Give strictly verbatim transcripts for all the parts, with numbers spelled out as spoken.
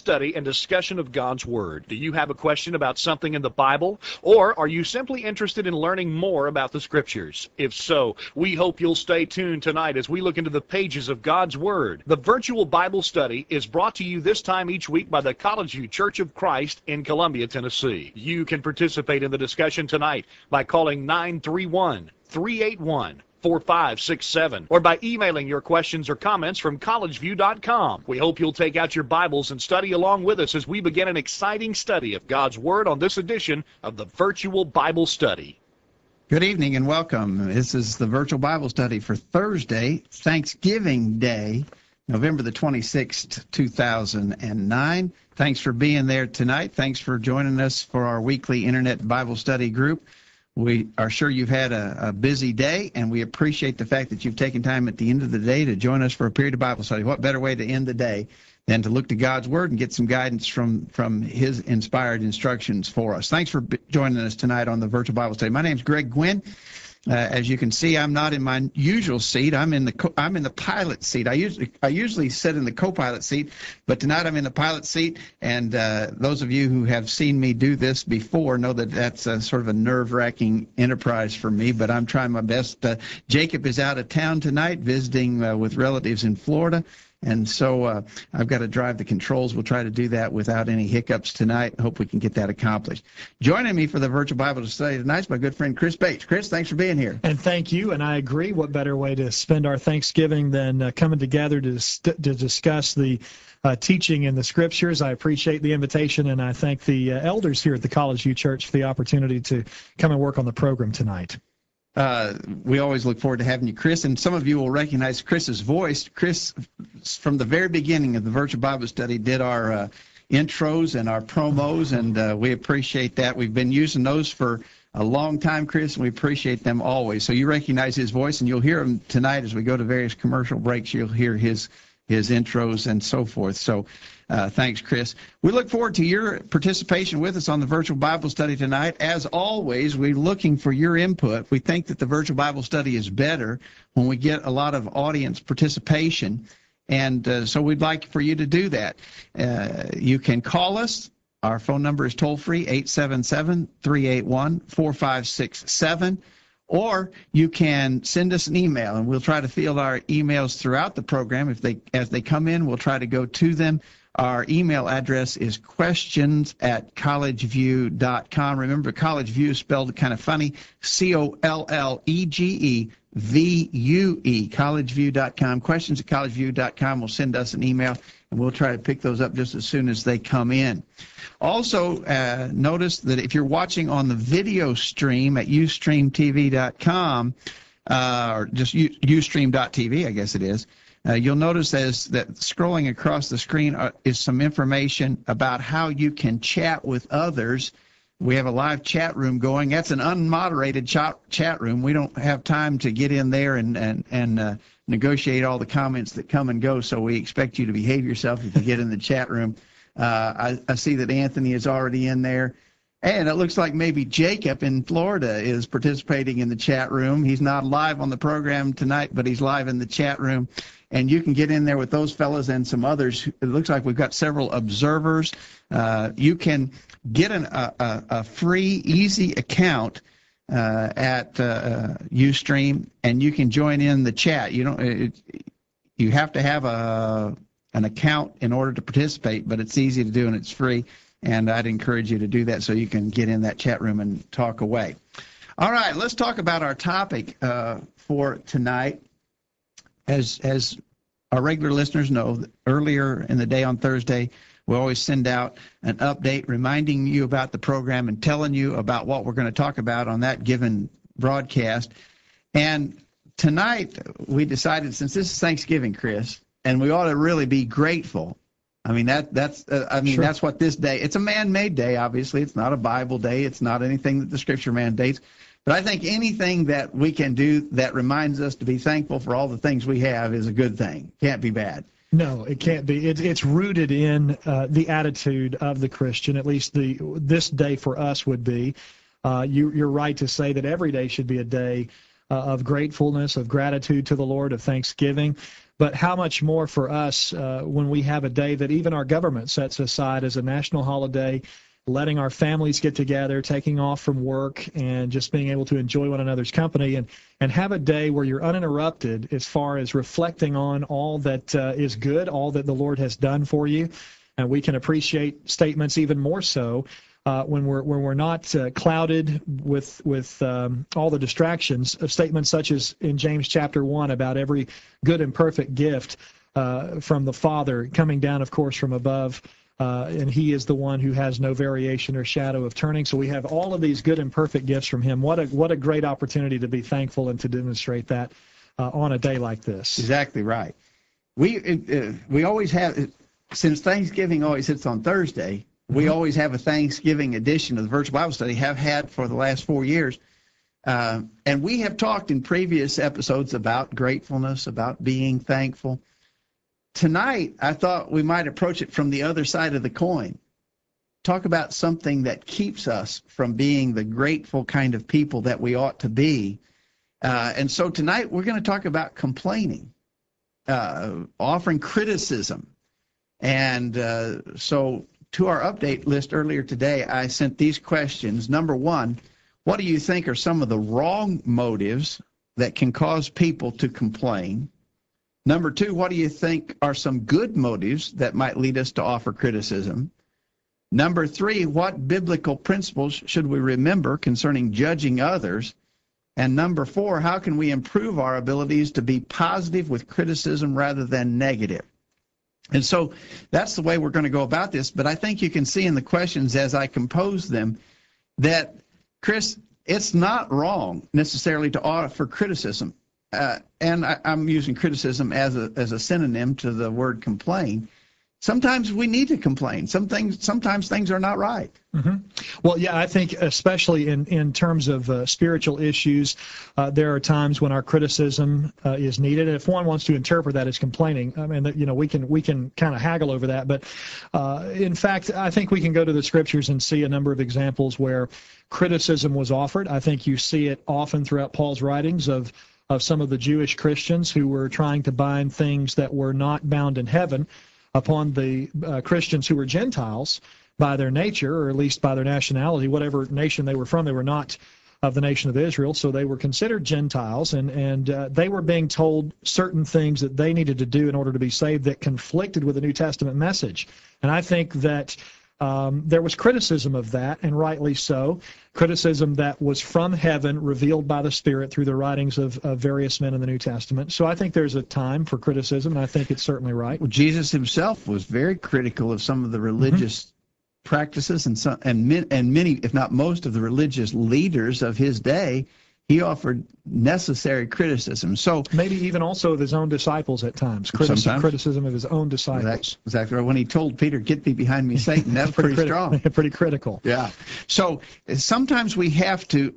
study and discussion of God's Word. Do you have a question about something in the Bible? Or are you simply interested in learning more about the Scriptures? If so, we hope you'll stay tuned tonight as we look into the pages of God's Word. The virtual Bible study is brought to you this time each week by the College View Church of Christ in Columbia, Tennessee. You can participate in the discussion tonight by calling nine three one, three eight one, four five six seven or by emailing your questions or comments from college view dot com. We hope you'll take out your Bibles and study along with us as we begin an exciting study of God's Word on this edition of the Virtual Bible Study. Good evening and welcome. This is the Virtual Bible Study for Thursday, Thanksgiving Day, November the twenty-sixth, two thousand nine. Thanks for being there tonight. Thanks for joining us for our weekly Internet Bible Study group. We are sure you've had a, a busy day, and we appreciate the fact that you've taken time at the end of the day to join us for a period of Bible study. What better way to end the day than to look to God's Word and get some guidance from, from His inspired instructions for us. Thanks for joining us tonight on the Virtual Bible Study. My name is Greg Gwynn. Uh, as you can see, I'm not in my usual seat. I'm in the co I'm in the pilot seat. I usually I usually sit in the co-pilot seat, but tonight I'm in the pilot seat. And uh, those of you who have seen me do this before know that that's a, sort of a nerve-wracking enterprise for me. But I'm trying my best. Uh, Jacob is out of town tonight, visiting uh, with relatives in Florida. And so uh, I've got to drive the controls. We'll try to do that without any hiccups tonight. Hope we can get that accomplished. Joining me for the Virtual Bible Study tonight is my good friend Chris Bates. Chris, thanks for being here. And thank you. And I agree. What better way to spend our Thanksgiving than uh, coming together to, to discuss the uh, teaching in the Scriptures. I appreciate the invitation, and I thank the uh, elders here at the College View Church for the opportunity to come and work on the program tonight. Uh, we always look forward to having you, Chris, and some of you will recognize Chris's voice. Chris, from the very beginning of the Virtual Bible Study, did our uh, intros and our promos, and uh, we appreciate that. We've been using those for a long time, Chris, and we appreciate them always. So you recognize his voice, and you'll hear him tonight as we go to various commercial breaks. You'll hear his his intros and so forth. So uh, thanks, Chris. We look forward to your participation with us on the Virtual Bible Study tonight. As always, we're looking for your input. We think that the Virtual Bible Study is better when we get a lot of audience participation, and uh, so we'd like for you to do that. Uh, you can call us. Our phone number is toll-free, eight seven seven, three eight one, four five six seven. Or you can send us an email, and we'll try to field our emails throughout the program. If they, as they come in, we'll try to go to them. Our email address is questions at college view dot com. Remember, College View is spelled kind of funny, C O L L E G E V U E, college view dot com. Questions at college view dot com will send us an email, and we'll try to pick those up just as soon as they come in. Also, uh, notice that if you're watching on the video stream at ustream T V dot com, uh, or just ustream dot T V, I guess it is, uh, you'll notice as that scrolling across the screen uh, is some information about how you can chat with others. We have a live chat room going. That's an unmoderated chat, chat room. We don't have time to get in there and, and, and uh, negotiate all the comments that come and go, so we expect you to behave yourself if you get in the chat room. Uh, I, I see that Anthony is already in there, and it looks like maybe Jacob in Florida is participating in the chat room. He's not live on the program tonight, but he's live in the chat room, and you can get in there with those fellas and some others. It looks like we've got several observers. Uh, you can get an, a, a, a free, easy account uh, at uh, Ustream, and you can join in the chat. You don't. It, you have to have a an account in order to participate, but it's easy to do and it's free, and I'd encourage you to do that so you can get in that chat room and talk away. All right, let's talk about our topic uh, for tonight. As, as our regular listeners know, earlier in the day on Thursday, we always send out an update reminding you about the program and telling you about what we're going to talk about on that given broadcast. And tonight, we decided, since this is Thanksgiving, Chris, and we ought to really be grateful. I mean, that that's uh, I mean, sure. That's what this day, it's a man-made day, obviously. It's not a Bible day. It's not anything that the Scripture mandates. But I think anything that we can do that reminds us to be thankful for all the things we have is a good thing. Can't be bad. No, it can't be. It, it's rooted in uh, the attitude of the Christian, at least the this day for us would be. Uh, you, you're right to say that every day should be a day uh, of gratefulness, of gratitude to the Lord, of thanksgiving. But how much more for us uh, when we have a day that even our government sets aside as a national holiday, letting our families get together, taking off from work, and just being able to enjoy one another's company, and, and have a day where you're uninterrupted as far as reflecting on all that uh, is good, all that the Lord has done for you. And we can appreciate statements even more so uh, when we're when we're not uh, clouded with with um, all the distractions of statements such as in James chapter one about every good and perfect gift uh, from the Father coming down, of course, from above. Uh, and he is the one who has no variation or shadow of turning. So we have all of these good and perfect gifts from him. What a what a great opportunity to be thankful and to demonstrate that uh, on a day like this. Exactly right. We uh, we always have, since Thanksgiving always hits on Thursday, we mm-hmm. always have a Thanksgiving edition of the Virtual Bible Study, have had for the last four years. Uh, and we have talked in previous episodes about gratefulness, about being thankful. Tonight, I thought we might approach it from the other side of the coin. Talk about something that keeps us from being the grateful kind of people that we ought to be. Uh, and so tonight, we're going to talk about complaining, uh, offering criticism. And uh, so to our update list earlier today, I sent these questions. Number one, what do you think are some of the wrong motives that can cause people to complain? Number two, what do you think are some good motives that might lead us to offer criticism? Number three, what biblical principles should we remember concerning judging others? And number four, how can we improve our abilities to be positive with criticism rather than negative? And so that's the way we're going to go about this. But I think you can see in the questions as I compose them that, Chris, it's not wrong necessarily to offer criticism. Uh, and I, I'm using criticism as a as a synonym to the word complain. Sometimes we need to complain. Some things, sometimes things are not right. Mm-hmm. Well, yeah, I think especially in, in terms of uh, spiritual issues, uh, there are times when our criticism uh, is needed. And if one wants to interpret that as complaining, I mean, you know, we can we can kind of haggle over that. But uh, in fact, I think we can go to the scriptures and see a number of examples where criticism was offered. I think you see it often throughout Paul's writings of of some of the Jewish Christians who were trying to bind things that were not bound in heaven upon the uh, Christians who were Gentiles by their nature, or at least by their nationality, whatever nation they were from. They were not of the nation of Israel, so they were considered Gentiles, and, and uh, they were being told certain things that they needed to do in order to be saved that conflicted with the New Testament message. And I think that Um, there was criticism of that, and rightly so, criticism that was from heaven, revealed by the Spirit through the writings of, of various men in the New Testament. So I think there's a time for criticism, and I think it's certainly right. Well, Jesus himself was very critical of some of the religious mm-hmm. practices, and some, and, min, and many, if not most, of the religious leaders of his day. He offered necessary criticism. So maybe even also of his own disciples at times, criticism, criticism of his own disciples. That's exactly right. When he told Peter, "Get thee behind me, Satan," that's pretty, pretty strong. Pretty critical. Yeah. So sometimes we have to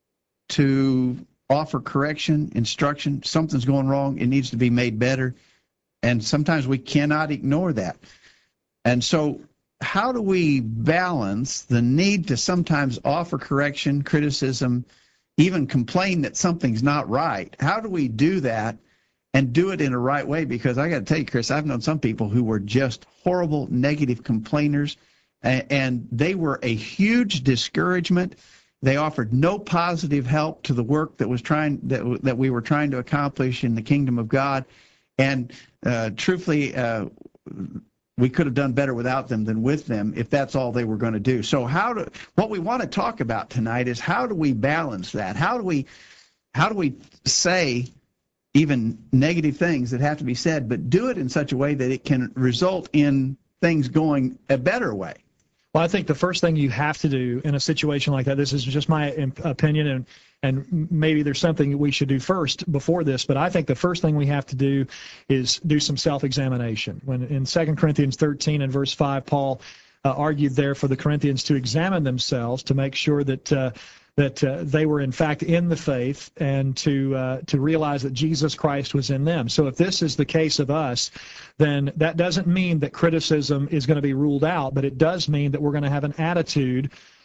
to offer correction, instruction. Something's going wrong. It needs to be made better. And sometimes we cannot ignore that. And so how do we balance the need to sometimes offer correction, criticism, even complain that something's not right? How do we do that and do it in a right way? Because I got to tell you, Chris, I've known some people who were just horrible, negative complainers, and, and they were a huge discouragement. They offered no positive help to the work that was trying that that we were trying to accomplish in the kingdom of God. And uh, truthfully, uh, we could have done better without them than with them if that's all they were going to do. So how do what we want to talk about tonight is how do we balance that? How do we how do we say even negative things that have to be said, but do it in such a way that it can result in things going a better way? Well, I think the first thing you have to do in a situation like that, this is just my opinion, and and maybe there's something that we should do first before this, but I think the first thing we have to do is do some self-examination. When in Second Corinthians thirteen and verse five, Paul uh, argued there for the Corinthians to examine themselves to make sure that uh, that uh, they were in fact in the faith, and to uh, to realize that Jesus Christ was in them. So if this is the case of us, then that doesn't mean that criticism is going to be ruled out, but it does mean that we're going to have an attitude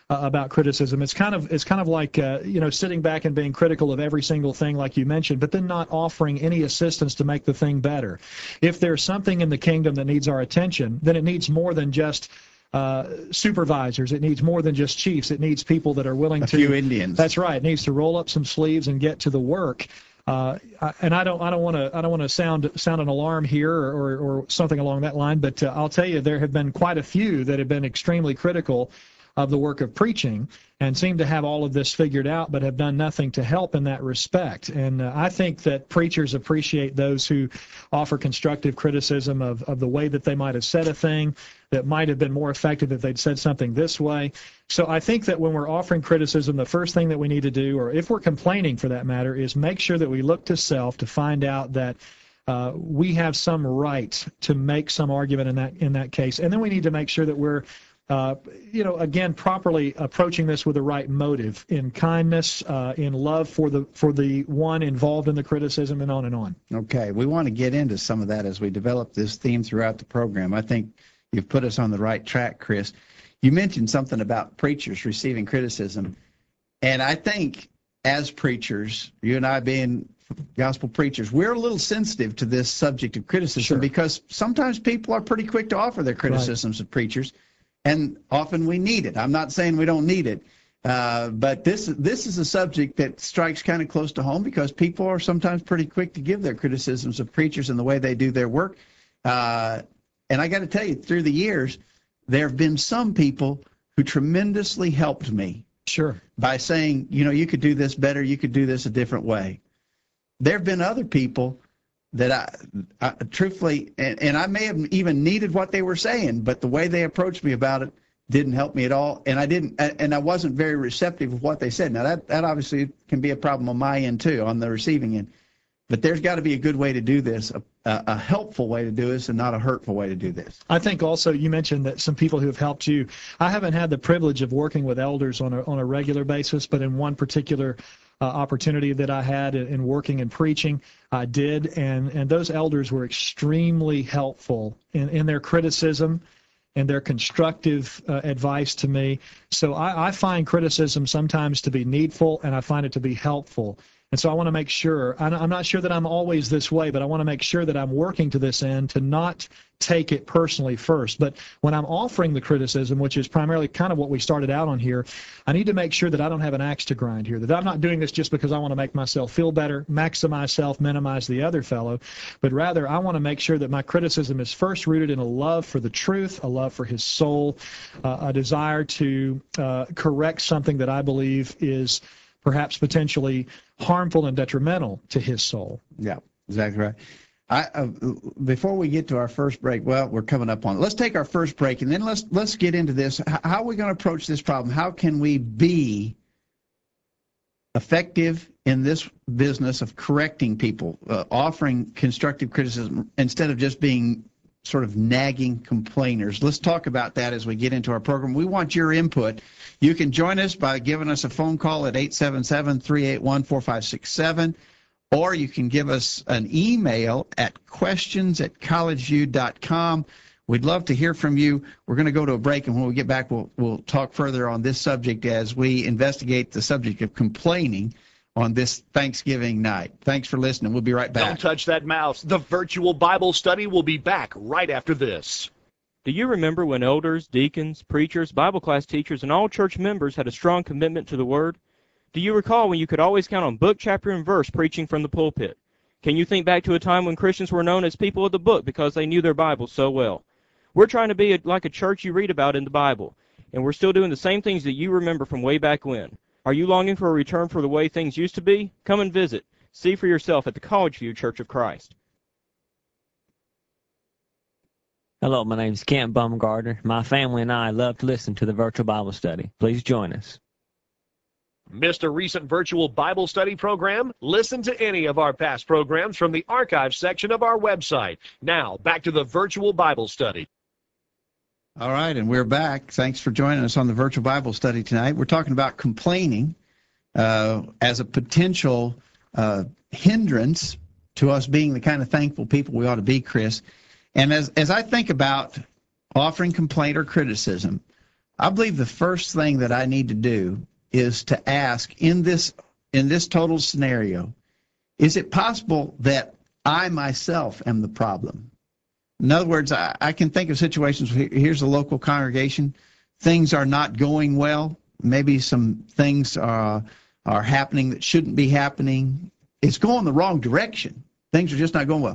uh, about criticism. It's kind of it's kind of like uh, you know sitting back and being critical of every single thing, like you mentioned, but then not offering any assistance to make the thing better. If there's something in the kingdom that needs our attention, then it needs more than just uh, supervisors. It needs more than just chiefs. It needs people that are willing a to. A few Indians. That's right. It needs to roll up some sleeves and get to the work. Uh, and I don't, I don't want to, I don't want to sound sound an alarm here or, or, or something along that line. But uh, I'll tell you, there have been quite a few that have been extremely critical of the work of preaching and seem to have all of this figured out, but have done nothing to help in that respect. And uh, I think that preachers appreciate those who offer constructive criticism of, of the way that they might have said a thing that might have been more effective if they'd said something this way. So I think that when we're offering criticism, the first thing that we need to do, or if we're complaining for that matter, is make sure that we look to self to find out that uh, we have some right to make some argument in that in that case. And then we need to make sure that we're Uh, you know, again, properly approaching this with the right motive, in kindness, uh, in love for the for the one involved in the criticism, and on and on. Okay, we want to get into some of that as we develop this theme throughout the program. I think you've put us on the right track, Chris. You mentioned something about preachers receiving criticism, and I think as preachers, you and I being gospel preachers, we're a little sensitive to this subject of criticism. Sure. Because sometimes people are pretty quick to offer their criticisms right. of preachers. And often we need it. I'm not saying we don't need it, uh, but this this is a subject that strikes kind of close to home because people are sometimes pretty quick to give their criticisms of preachers and the way they do their work. Uh, and I got to tell you, through the years, there have been some people who tremendously helped me. Sure. By saying, you know, you could do this better, you could do this a different way. There have been other people that I, I truthfully, and, and I may have even needed what they were saying, but the way they approached me about it didn't help me at all, and I didn't, and I wasn't very receptive of what they said. Now that that obviously can be a problem on my end too, on the receiving end. But there's got to be a good way to do this, a, a helpful way to do this, and not a hurtful way to do this. I think also you mentioned that some people who have helped you. I haven't had the privilege of working with elders on a on a regular basis, but in one particular Uh, opportunity that I had in, in working and preaching, I did, and, and those elders were extremely helpful in, in their criticism and their constructive uh, advice to me. So I, I find criticism sometimes to be needful, and I find it to be helpful. And so I want to make sure, I'm not sure that I'm always this way, but I want to make sure that I'm working to this end to not take it personally first. But when I'm offering the criticism, which is primarily kind of what we started out on here, I need to make sure that I don't have an axe to grind here, that I'm not doing this just because I want to make myself feel better, maximize self, minimize the other fellow, but rather I want to make sure that my criticism is first rooted in a love for the truth, a love for his soul, uh, a desire to uh, correct something that I believe is perhaps potentially harmful and detrimental to his soul. Yeah, exactly right. I, uh, before we get to our first break, well, we're coming up on it. Let's take our first break, and then let's let's get into this. How are we going to approach this problem? How can we be effective in this business of correcting people, uh, offering constructive criticism instead of just being sort of nagging complainers? Let's talk about that as we get into our program. We want your input. You can join us by giving us a phone call at eight seven seven, three eight one, four five six seven, or you can give us an email at questions at collegeview dot com. We'd love to hear from you. We're going to go to a break, and when we get back, we'll, we'll talk further on this subject as we investigate the subject of complaining on this Thanksgiving night. Thanks for listening. We'll be right back. Don't touch that mouse. The virtual Bible study will be back right after this. Do you remember when elders, deacons, preachers, Bible class teachers, and all church members had a strong commitment to the Word? Do you recall when you could always count on book, chapter, and verse preaching from the pulpit? Can you think back to a time when Christians were known as people of the book because they knew their Bible so well? We're trying to be a, like a church you read about in the Bible, and we're still doing the same things that you remember from way back when. Are you longing for a return for the way things used to be? Come and visit. See for yourself at the College View Church of Christ. Hello, my name is Kent Bumgardner. My family and I love to listen to the virtual Bible study. Please join us. Missed a recent virtual Bible study program? Listen to any of our past programs from the archive section of our website. Now, back to the virtual Bible study. All right, and we're back. Thanks for joining us on the virtual Bible study tonight. We're talking about complaining uh, as a potential uh, hindrance to us being the kind of thankful people we ought to be, Chris. And as, as I think about offering complaint or criticism, I believe the first thing that I need to do is to ask in this in this total scenario, is it possible that I myself am the problem? In other words, I, I can think of situations where here's a local congregation, things are not going well, maybe some things are, are happening that shouldn't be happening. It's going the wrong direction. Things are just not going well.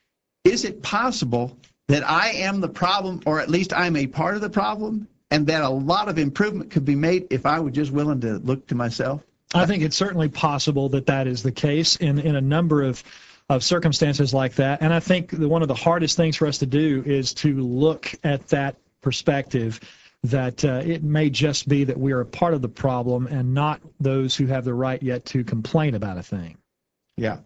Is it possible that I am the problem, or at least I'm a part of the problem, and that a lot of improvement could be made if I were just willing to look to myself? I think it's certainly possible that that is the case in, in a number of, of circumstances like that. And I think the, one of the hardest things for us to do is to look at that perspective, that uh, it may just be that we are a part of the problem and not those who have the right yet to complain about a thing. Yeah.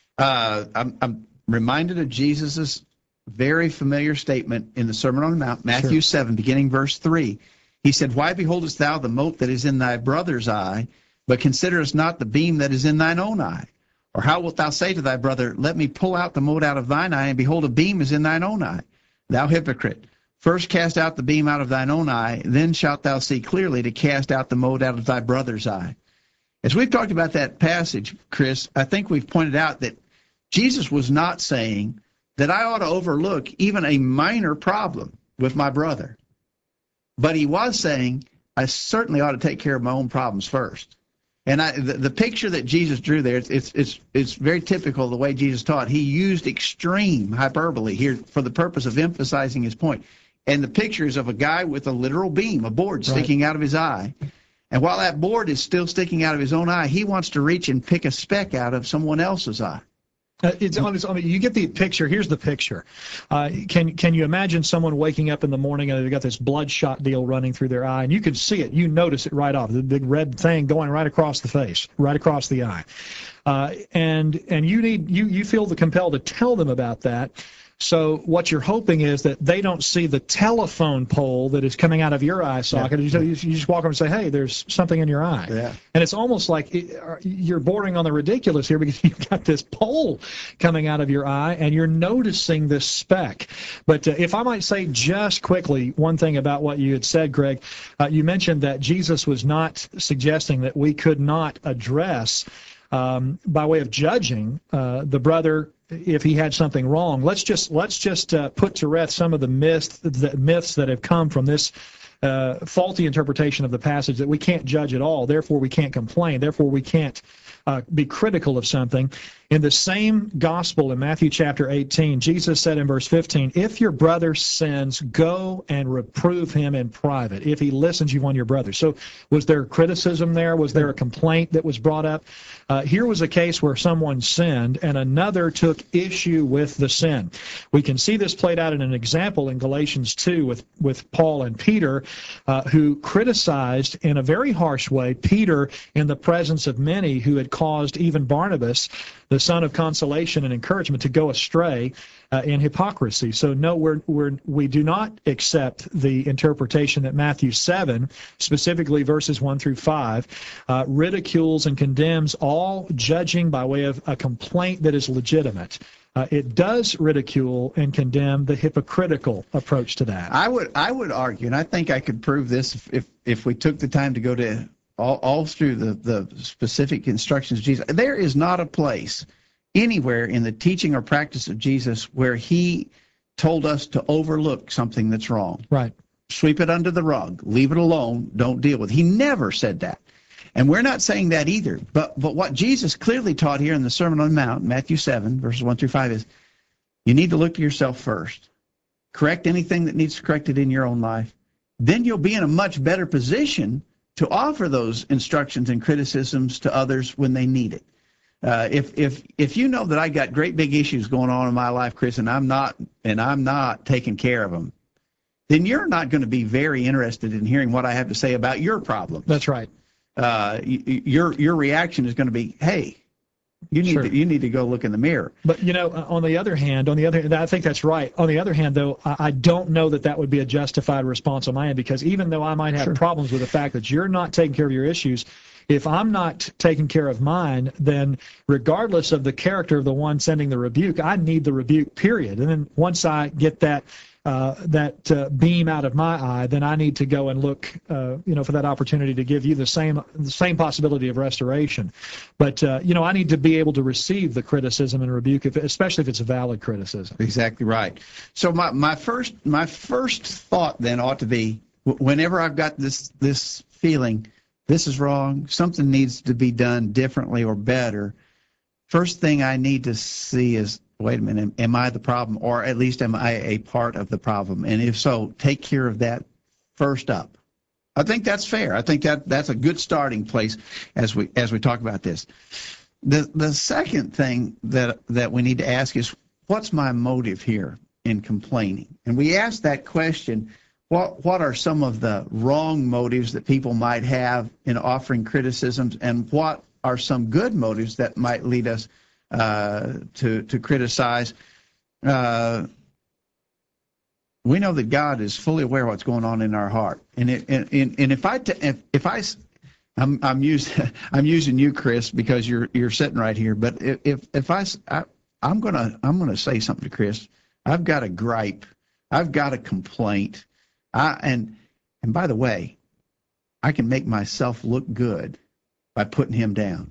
Uh, I'm, I'm reminded of Jesus's very familiar statement in the Sermon on the Mount, Matthew Sure. seven, beginning verse three. He said, "Why beholdest thou the mote that is in thy brother's eye, but considerest not the beam that is in thine own eye? Or how wilt thou say to thy brother, Let me pull out the mote out of thine eye, and behold, a beam is in thine own eye? Thou hypocrite, first cast out the beam out of thine own eye, then shalt thou see clearly to cast out the mote out of thy brother's eye." As we've talked about that passage, Chris, I think we've pointed out that Jesus was not saying that I ought to overlook even a minor problem with my brother. But he was saying I certainly ought to take care of my own problems first. And I, the, the picture that Jesus drew there, it's, it's, it's, it's very typical of the way Jesus taught. He used extreme hyperbole here for the purpose of emphasizing his point. And the picture is of a guy with a literal beam, a board sticking Right. out of his eye. And while that board is still sticking out of his own eye, he wants to reach and pick a speck out of someone else's eye. Uh, it's, I mean, you get the picture. Here's the picture. Uh, can can you imagine someone waking up in the morning and they've got this bloodshot deal running through their eye, and you can see it. You notice it right off. The big red thing going right across the face, right across the eye. Uh, and and you need you you feel the compelled to tell them about that. So what you're hoping is that they don't see the telephone pole that is coming out of your eye socket. Yeah. You, you just walk over and say, "Hey, there's something in your eye." Yeah. And it's almost like it, you're bordering on the ridiculous here, because you've got this pole coming out of your eye and you're noticing this speck. But uh, if I might say just quickly one thing about what you had said, Greg, uh, you mentioned that Jesus was not suggesting that we could not address um, by way of judging uh, the brother if he had something wrong. Let's just let's just uh, put to rest some of the myths the myths that have come from this uh, faulty interpretation of the passage, that we can't judge at all, therefore we can't complain, therefore we can't uh, be critical of something. In the same gospel in Matthew chapter eighteen, Jesus said in verse fifteen, "If your brother sins, go and reprove him in private. If he listens, you've won your brother." So was there criticism there? Was there a complaint that was brought up? Uh, here was a case where someone sinned and another took issue with the sin. We can see this played out in an example in Galatians two with, with Paul and Peter, uh, who criticized in a very harsh way Peter in the presence of many, who had caused even Barnabas, the son of consolation and encouragement, to go astray uh, in hypocrisy. So no, we're, we're, we do not accept the interpretation that Matthew seven, specifically verses one through five, uh, ridicules and condemns all judging by way of a complaint that is legitimate. Uh, it does ridicule and condemn the hypocritical approach to that. I would I would argue, and I think I could prove this if, if, if we took the time to go to all, all through the, the specific instructions of Jesus. There is not a place anywhere in the teaching or practice of Jesus where he told us to overlook something that's wrong. Right. Sweep it under the rug. Leave it alone. Don't deal with it. He never said that. And we're not saying that either. But but what Jesus clearly taught here in the Sermon on the Mount, Matthew seven, verses one through five, is you need to look to yourself first. Correct anything that needs corrected in your own life. Then you'll be in a much better position to offer those instructions and criticisms to others when they need it. Uh, if if if you know that I got great big issues going on in my life, Chris, and I'm not and I'm not taking care of them, then you're not going to be very interested in hearing what I have to say about your problems. That's right. Uh, your your reaction is going to be, "Hey, you need Sure. to, you need to go look in the mirror." But, you know, on the other hand, on the other, I think that's right. On the other hand, though, I, I don't know that that would be a justified response on my end, because even though I might have Sure. problems with the fact that you're not taking care of your issues, if I'm not taking care of mine, then regardless of the character of the one sending the rebuke, I need the rebuke, period. And then once I get that uh, that uh, beam out of my eye, then I need to go and look, uh, you know, for that opportunity to give you the same the same possibility of restoration. But uh, you know, I need to be able to receive the criticism and rebuke, if, especially if it's a valid criticism. Exactly right. So my, my first my first thought then ought to be, whenever I've got this this feeling, this is wrong, something needs to be done differently or better, first thing I need to see is, wait a minute, am I the problem, or at least am I a part of the problem? And if so, take care of that first up. I think that's fair. I think that that's a good starting place as we as we talk about this. The the second thing that that we need to ask is, what's my motive here in complaining? And we ask that question, what what are some of the wrong motives that people might have in offering criticisms, and what are some good motives that might lead us uh, to to criticize? Uh, we know that God is fully aware of what's going on in our heart, and it, and, and if I if if I I'm I'm using I'm using you, Chris, because you're you're sitting right here. But if if I, I I'm gonna I'm gonna say something to Chris. I've got a gripe. I've got a complaint. I and and by the way, I can make myself look good by putting him down.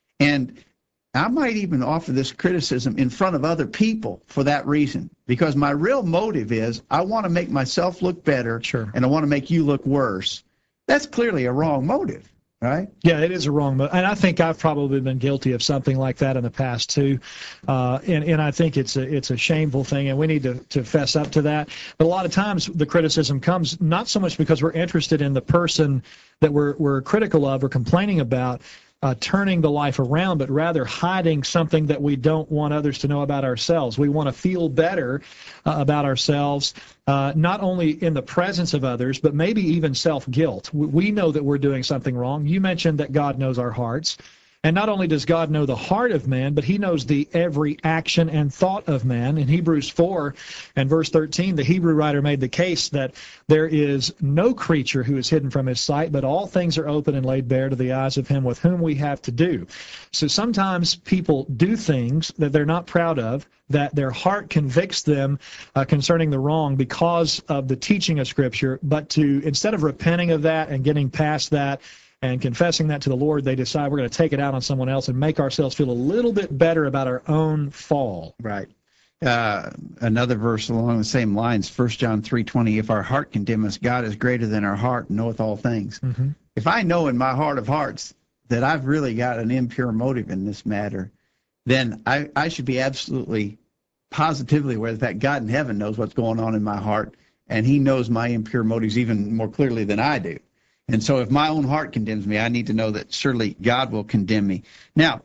And I might even offer this criticism in front of other people for that reason, because my real motive is I want to make myself look better, Sure. and I want to make you look worse. That's clearly a wrong motive, right? Yeah, it is a wrong motive, and I think I've probably been guilty of something like that in the past too. Uh, and and I think it's a it's a shameful thing, and we need to to fess up to that. But a lot of times the criticism comes not so much because we're interested in the person that we're we're critical of or complaining about, Uh, turning the life around, but rather hiding something that we don't want others to know about ourselves. We want to feel better uh, about ourselves, uh, not only in the presence of others, but maybe even self-guilt. We, we know that we're doing something wrong. You mentioned that God knows our hearts. And not only does God know the heart of man, but he knows the every action and thought of man. In Hebrews four and verse thirteen, the Hebrew writer made the case that there is no creature who is hidden from his sight, but all things are open and laid bare to the eyes of him with whom we have to do. So sometimes people do things that they're not proud of, that their heart convicts them uh, concerning the wrong because of the teaching of Scripture, but to instead of repenting of that and getting past that, and confessing that to the Lord, they decide we're going to take it out on someone else and make ourselves feel a little bit better about our own fall. Right. Uh, another verse along the same lines, First John three twenty, if our heart condemn us, God is greater than our heart and knoweth all things. Mm-hmm. If I know in my heart of hearts that I've really got an impure motive in this matter, then I, I should be absolutely positively aware that God in heaven knows what's going on in my heart, and he knows my impure motives even more clearly than I do. And so if my own heart condemns me, I need to know that surely God will condemn me. Now,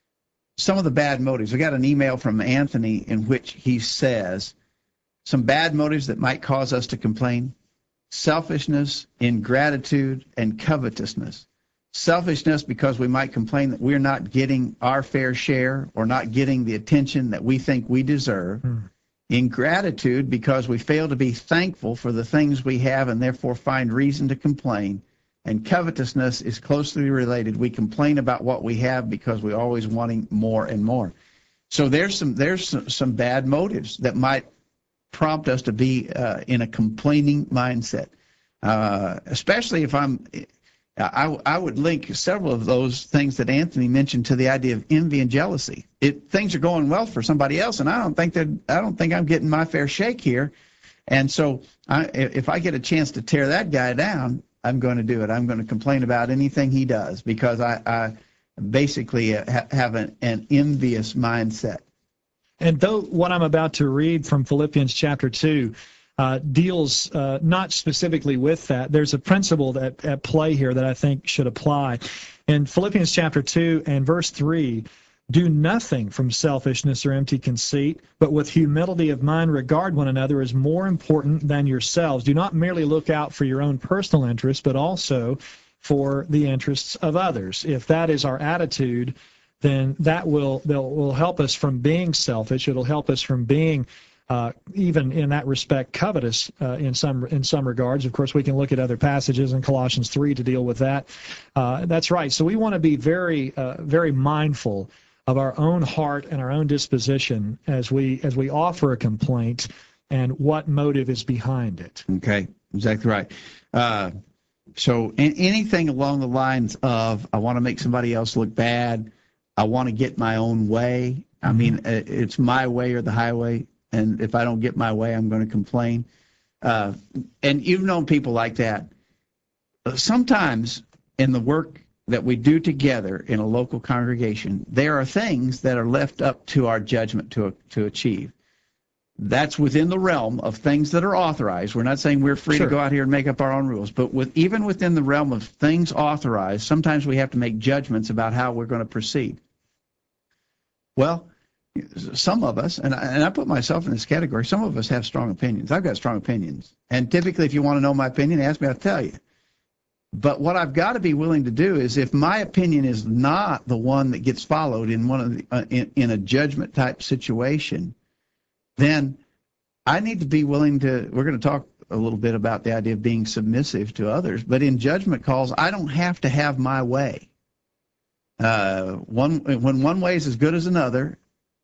some of the bad motives. I got an email from Anthony in which he says some bad motives that might cause us to complain: selfishness, ingratitude, and covetousness. Selfishness because we might complain that we're not getting our fair share or not getting the attention that we think we deserve. Hmm. Ingratitude because we fail to be thankful for the things we have and therefore find reason to complain. And covetousness is closely related. We complain about what we have because we're always wanting more and more. So there's some there's some, some bad motives that might prompt us to be uh, in a complaining mindset, uh, especially if I'm. I, I would link several of those things that Anthony mentioned to the idea of envy and jealousy. It, things are going well for somebody else, and I don't think that I don't think I'm getting my fair shake here. And so, I, if I get a chance to tear that guy down, I'm going to do it. I'm going to complain about anything he does because I, I basically ha- have an, an envious mindset. And though what I'm about to read from Philippians chapter two Uh, deals uh, not specifically with that, there's a principle that at play here that I think should apply. In Philippians chapter two and verse three, do nothing from selfishness or empty conceit, but with humility of mind regard one another as more important than yourselves. Do not merely look out for your own personal interests, but also for the interests of others. If that is our attitude, then that will, that will help us from being selfish. It'll help us from being Uh, even in that respect, covetous uh, in some in some regards. Of course, we can look at other passages in Colossians three to deal with that. Uh, that's right. So we want to be very, uh, very mindful of our own heart and our own disposition as we as we offer a complaint and what motive is behind it. Okay, exactly right. Uh, so in, anything along the lines of, I want to make somebody else look bad, I want to get my own way. I mean, it's my way or the highway, and if I don't get my way, I'm going to complain. Uh, and you've known people like that. Sometimes in the work that we do together in a local congregation, there are things that are left up to our judgment to, to achieve. That's within the realm of things that are authorized. We're not saying we're free Sure. to go out here and make up our own rules, but with even within the realm of things authorized, sometimes we have to make judgments about how we're going to proceed. Well, some of us, and I, and I put myself in this category, some of us have strong opinions. I've got strong opinions. And typically, if you want to know my opinion, ask me, I'll tell you. But what I've got to be willing to do is, if my opinion is not the one that gets followed in one of the, uh, in, in a judgment type situation, then I need to be willing to, we're going to talk a little bit about the idea of being submissive to others, but in judgment calls, I don't have to have my way. Uh, one, when one way is as good as another,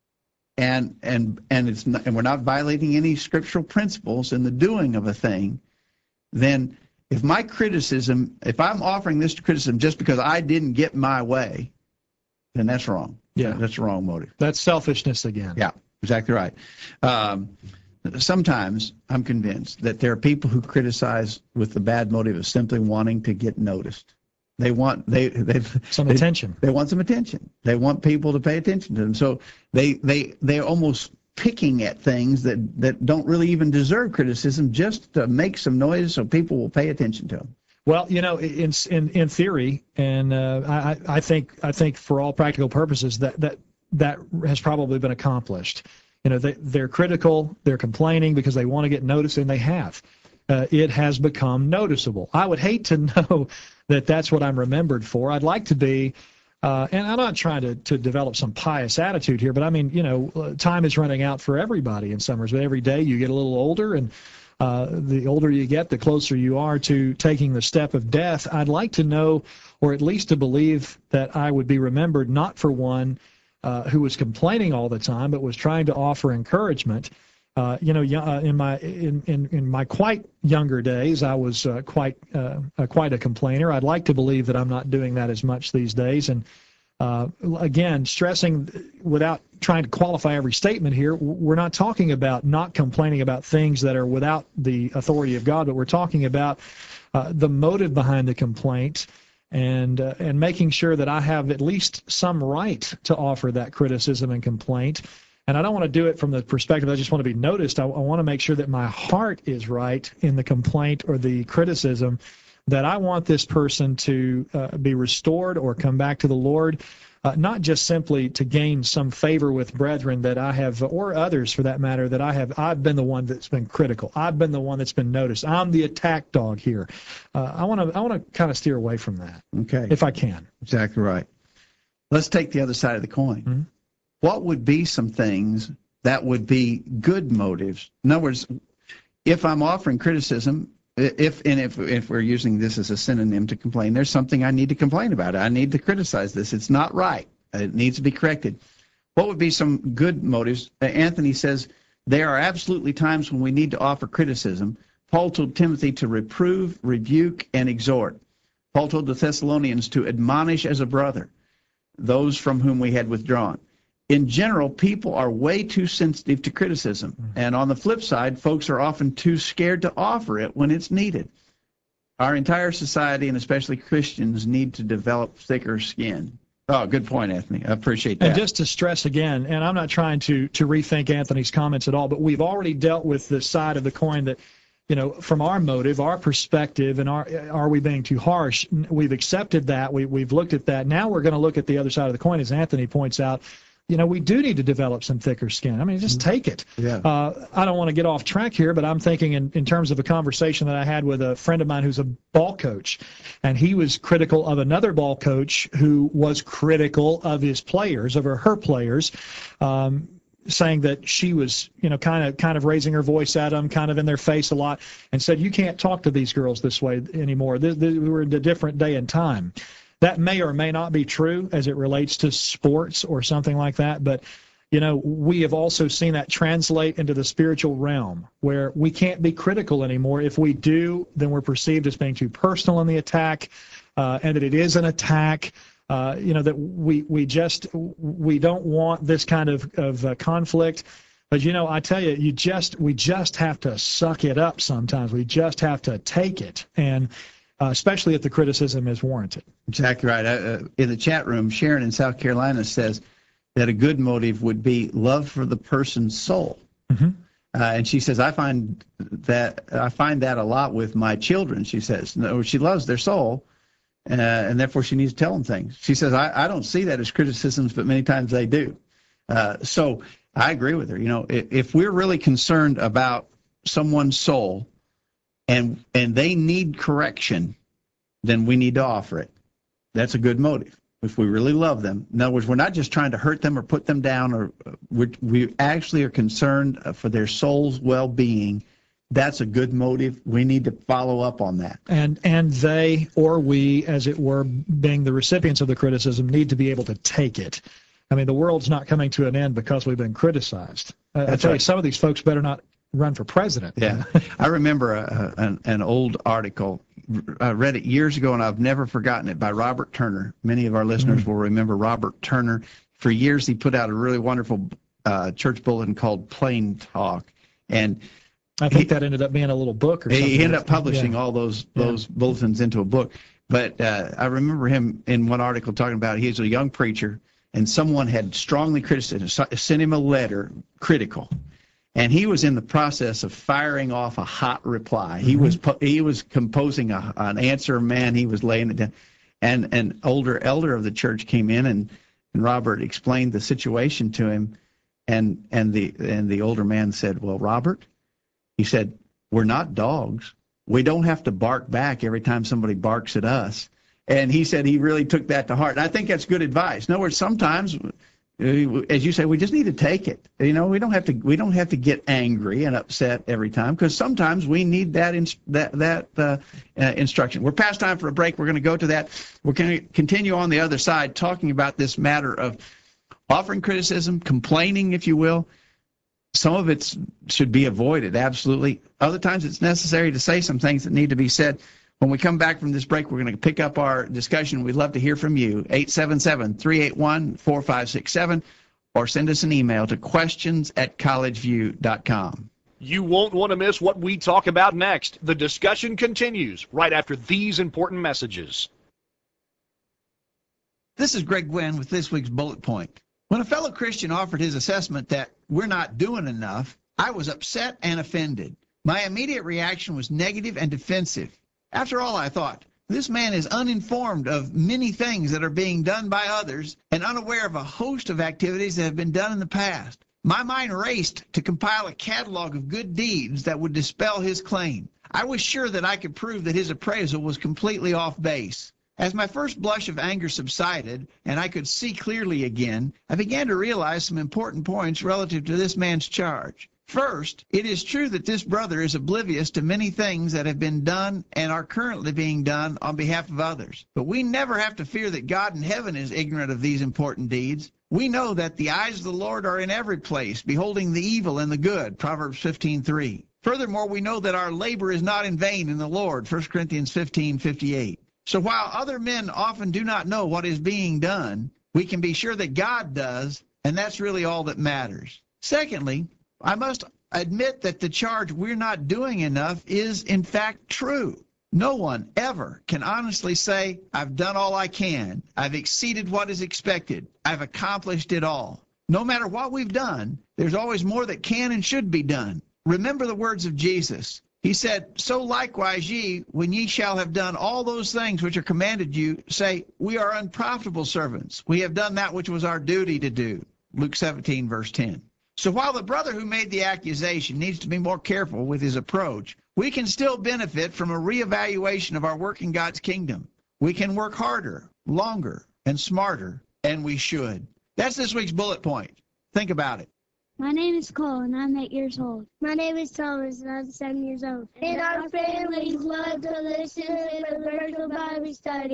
and and and it's not, and we're not violating any scriptural principles in the doing of a thing, then if my criticism, if I'm offering this criticism just because I didn't get my way, then that's wrong. Yeah. That's the wrong motive. That's selfishness again. Yeah, exactly right. Um, sometimes I'm convinced that there are people who criticize with the bad motive of simply wanting to get noticed. They want they they Some they, attention. They want some attention. They want people to pay attention to them. So they they they're almost picking at things that that don't really even deserve criticism, just to make some noise so people will pay attention to them. Well, you know, in in in theory, and uh, I I think I think for all practical purposes that that that has probably been accomplished. You know, they they're critical, they're complaining because they want to get noticed, and they have. Uh, it has become noticeable. I would hate to know that that's what I'm remembered for. I'd like to be, uh, and I'm not trying to, to develop some pious attitude here, but I mean, you know, time is running out for everybody in some ways. But every day you get a little older, and uh, the older you get, the closer you are to taking the step of death. I'd like to know, or at least to believe, that I would be remembered not for one uh, who was complaining all the time, but was trying to offer encouragement. Uh, you know, uh, in my in, in, in my quite younger days, I was uh, quite uh, uh, quite a complainer. I'd like to believe that I'm not doing that as much these days. And uh, again, stressing, without trying to qualify every statement here, we're not talking about not complaining about things that are without the authority of God, but we're talking about uh, the motive behind the complaint, and uh, and making sure that I have at least some right to offer that criticism and complaint. And I don't want to do it from the perspective I just want to be noticed. I, I want to make sure that my heart is right in the complaint or the criticism, that I want this person to uh, be restored or come back to the Lord, uh, not just simply to gain some favor with brethren that I have, or others for that matter, that I have. I've been the one that's been critical. I've been the one that's been noticed. I'm the attack dog here. Uh, I want to I want to kind of steer away from that, Okay. if I can. Exactly right. Let's take the other side of the coin. Mm-hmm. What would be some things that would be good motives? In other words, if I'm offering criticism, if and if if we're using this as a synonym to complain, there's something I need to complain about. I need to criticize this. It's not right. It needs to be corrected. What would be some good motives? Anthony says there are absolutely times when we need to offer criticism. Paul told Timothy to reprove, rebuke, and exhort. Paul told the Thessalonians to admonish as a brother those from whom we had withdrawn. In general, people are way too sensitive to criticism. And on the flip side, folks are often too scared to offer it when it's needed. Our entire society, and especially Christians, need to develop thicker skin. Oh, good point, Anthony. I appreciate that. And just to stress again, and I'm not trying to to rethink Anthony's comments at all, but we've already dealt with the side of the coin that, you know, from our motive, our perspective, and our, are we being too harsh? We've accepted that. We, we've looked at that. Now we're going to look at the other side of the coin, as Anthony points out. You know, we do need to develop some thicker skin. I mean, just take it. Yeah. Uh, I don't want to get off track here, but I'm thinking in, in terms of a conversation that I had with a friend of mine who's a ball coach, and he was critical of another ball coach who was critical of his players, of her, her players, um, saying that she was, you know, kind of kind of raising her voice at them, kind of in their face a lot, and said, you can't talk to these girls this way anymore. This, this, we're in a different day and time. That may or may not be true as it relates to sports or something like that, but you know, we have also seen that translate into the spiritual realm where we can't be critical anymore. If we do, then we're perceived as being too personal in the attack, uh, and that it is an attack. Uh, you know, that we we just we don't want this kind of of uh, conflict. But you know, I tell you, you just we just have to suck it up sometimes. We just have to take it, and uh, especially if the criticism is warranted. Exactly right. Uh, in the chat room, Sharon in South Carolina says that a good motive would be love for the person's soul. Mm-hmm. Uh, and she says, I find that I find that a lot with my children. She says, no, she loves their soul, uh, and therefore she needs to tell them things. She says, I, I don't see that as criticisms, but many times they do. Uh, so I agree with her. You know, if, if we're really concerned about someone's soul and and they need correction, then we need to offer it. That's a good motive. If we really love them. In other words, we're not just trying to hurt them or put them down, or we're, we actually are concerned for their soul's well-being. That's a good motive. We need to follow up on that. And and they, or we, as it were, being the recipients of the criticism, need to be able to take it. I mean, the world's not coming to an end because we've been criticized. Uh, I tell right. you, some of these folks better not run for president. Yeah. I remember a, a, an, an old article. I read it years ago, and I've never forgotten it, by Robert Turner. Many of our listeners mm-hmm. will remember Robert Turner. For years, he put out a really wonderful uh, church bulletin called Plain Talk. And I think he, that ended up being a little book or something. He ended up publishing yeah. all those those yeah. bulletins into a book. But uh, I remember him in one article talking about he was a young preacher, and someone had strongly criticized, sent him a letter critical. And he was in the process of firing off a hot reply. He mm-hmm. was he was composing a, an answer, man. He was laying it down. And an older elder of the church came in, and, and Robert explained the situation to him. And and the and the older man said, well, Robert, he said, we're not dogs. We don't have to bark back every time somebody barks at us. And he said he really took that to heart. And I think that's good advice. In other words, sometimes, as you say, we just need to take it. You know, we don't have to we don't have to get angry and upset every time, because sometimes we need that in, that that uh, uh, instruction. We're past time for a break. We're going to go to that. We're going to continue on the other side talking about this matter of offering criticism, complaining, if you will. Some of it should be avoided, absolutely. Other times it's necessary to say some things that need to be said. When we come back from this break, we're going to pick up our discussion. We'd love to hear from you, eight seven seven, three eight one, four five six seven, or send us an email to questions at collegeview dot com. You won't want to miss what we talk about next. The discussion continues right after these important messages. This is Greg Gwynn with this week's Bullet Point. When a fellow Christian offered his assessment that we're not doing enough, I was upset and offended. My immediate reaction was negative and defensive. After all, I thought, this man is uninformed of many things that are being done by others and unaware of a host of activities that have been done in the past. My mind raced to compile a catalog of good deeds that would dispel his claim. I was sure that I could prove that his appraisal was completely off base. As my first blush of anger subsided and I could see clearly again, I began to realize some important points relative to this man's charge. First, it is true that this brother is oblivious to many things that have been done and are currently being done on behalf of others. But we never have to fear that God in heaven is ignorant of these important deeds. We know that the eyes of the Lord are in every place, beholding the evil and the good, Proverbs fifteen three. Furthermore, we know that our labor is not in vain in the Lord, First Corinthians fifteen fifty-eight. So while other men often do not know what is being done, we can be sure that God does, and that's really all that matters. Secondly, I must admit that the charge we're not doing enough is in fact true. No one ever can honestly say, I've done all I can, I've exceeded what is expected, I've accomplished it all. No matter what we've done, there's always more that can and should be done. Remember the words of Jesus. He said, so likewise ye, when ye shall have done all those things which are commanded you, say, we are unprofitable servants. We have done that which was our duty to do. Luke seventeen, verse ten. So while the brother who made the accusation needs to be more careful with his approach, we can still benefit from a reevaluation of our work in God's kingdom. We can work harder, longer, and smarter, and we should. That's this week's bullet point. Think about it. My name is Cole, and I'm eight years old. My name is Thomas, and I'm seven years old. And our families love to listen to the virtual Bible study.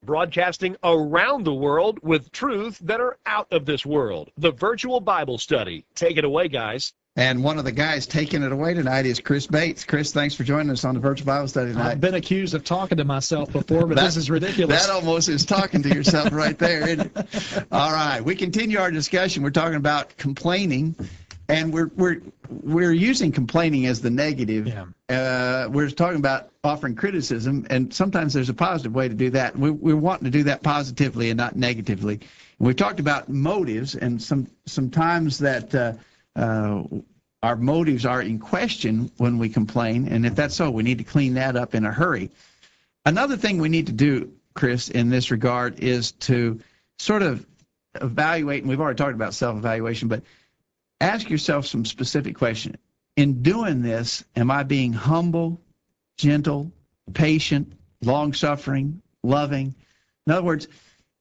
broadcasting around the world with truths that are out of this world. The Virtual Bible Study. Take it away, guys. And one of the guys taking it away tonight is Chris Bates. Chris, thanks for joining us on the Virtual Bible Study tonight. I've been accused of talking to myself before, but that, this is ridiculous. That almost is talking to yourself right there, isn't it? All right, we continue our discussion. We're talking about complaining, and we're we're we're using complaining as the negative. Yeah. Uh, we're talking about offering criticism, and sometimes there's a positive way to do that. We, we're wanting to do that positively and not negatively. And we talked about motives, and some sometimes that. Uh, Uh, our motives are in question when we complain, and if that's so, we need to clean that up in a hurry. Another thing we need to do, Chris, in this regard is to sort of evaluate, and we've already talked about self-evaluation, but ask yourself some specific questions. In doing this, am I being humble, gentle, patient, long-suffering, loving? In other words,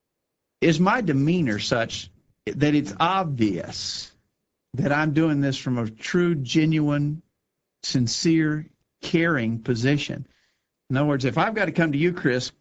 is my demeanor such that it's obvious that I'm doing this from a true, genuine, sincere, caring position? In other words, if I've got to come to you, Chris,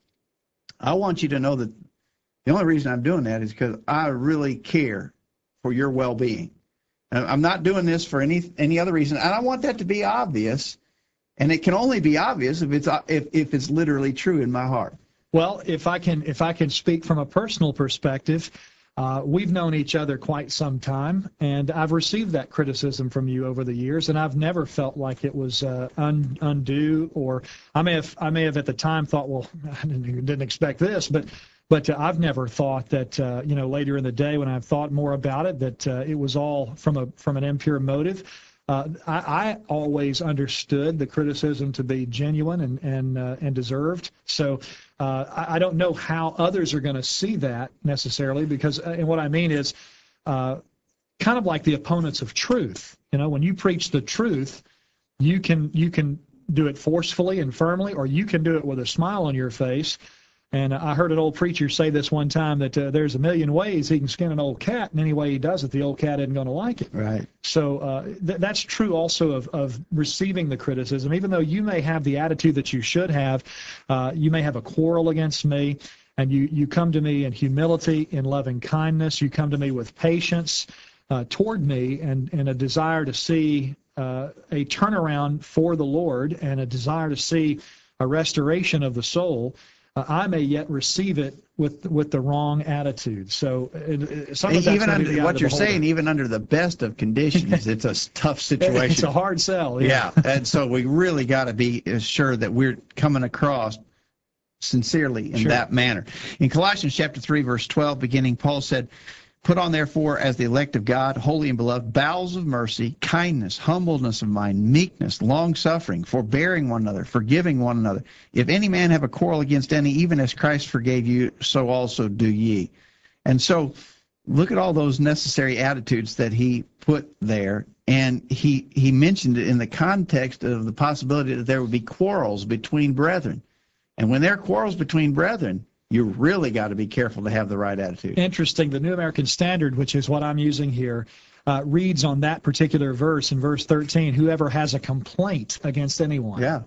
I want you to know that the only reason I'm doing that is because I really care for your well-being. I'm not doing this for any any other reason, and I want that to be obvious, and it can only be obvious if it's if, if it's literally true in my heart. Well, if I can if I can speak from a personal perspective, Uh, we've known each other quite some time, and I've received that criticism from you over the years, and I've never felt like it was uh, un, undue, or I may have I may have at the time thought, well, I didn't, didn't expect this, but but uh, I've never thought that uh, you know later in the day when I've thought more about it that uh, it was all from a from an impure motive. Uh, I, I always understood the criticism to be genuine and and uh, and deserved. So uh, I, I don't know how others are going to see that necessarily, because uh, and what I mean is uh, kind of like the opponents of truth. You know, when you preach the truth, you can you can do it forcefully and firmly, or you can do it with a smile on your face. And I heard an old preacher say this one time, that uh, there's a million ways he can skin an old cat, and any way he does it, the old cat isn't going to like it. Right. So uh, th- that's true also of, of receiving the criticism. Even though you may have the attitude that you should have, uh, you may have a quarrel against me, and you, you come to me in humility, in loving kindness. You come to me with patience uh, toward me, and, and a desire to see uh, a turnaround for the Lord, and a desire to see a restoration of the soul. Uh, I may yet receive it with with the wrong attitude. So uh, some of that's even under the what you're saying, even under the best of conditions, it's a tough situation. It's a hard sell. Yeah, yeah. And so we really got to be sure that we're coming across sincerely in Sure. that manner. In Colossians chapter three, verse twelve, beginning, Paul said, "Put on, therefore, as the elect of God, holy and beloved, bowels of mercy, kindness, humbleness of mind, meekness, long-suffering, forbearing one another, forgiving one another. If any man have a quarrel against any, even as Christ forgave you, so also do ye." And so look at all those necessary attitudes that he put there, and he, he mentioned it in the context of the possibility that there would be quarrels between brethren. And when there are quarrels between brethren, you really got to be careful to have the right attitude. Interesting. The New American Standard, which is what I'm using here, uh, reads on that particular verse in verse thirteen, whoever has a complaint against anyone. Yeah.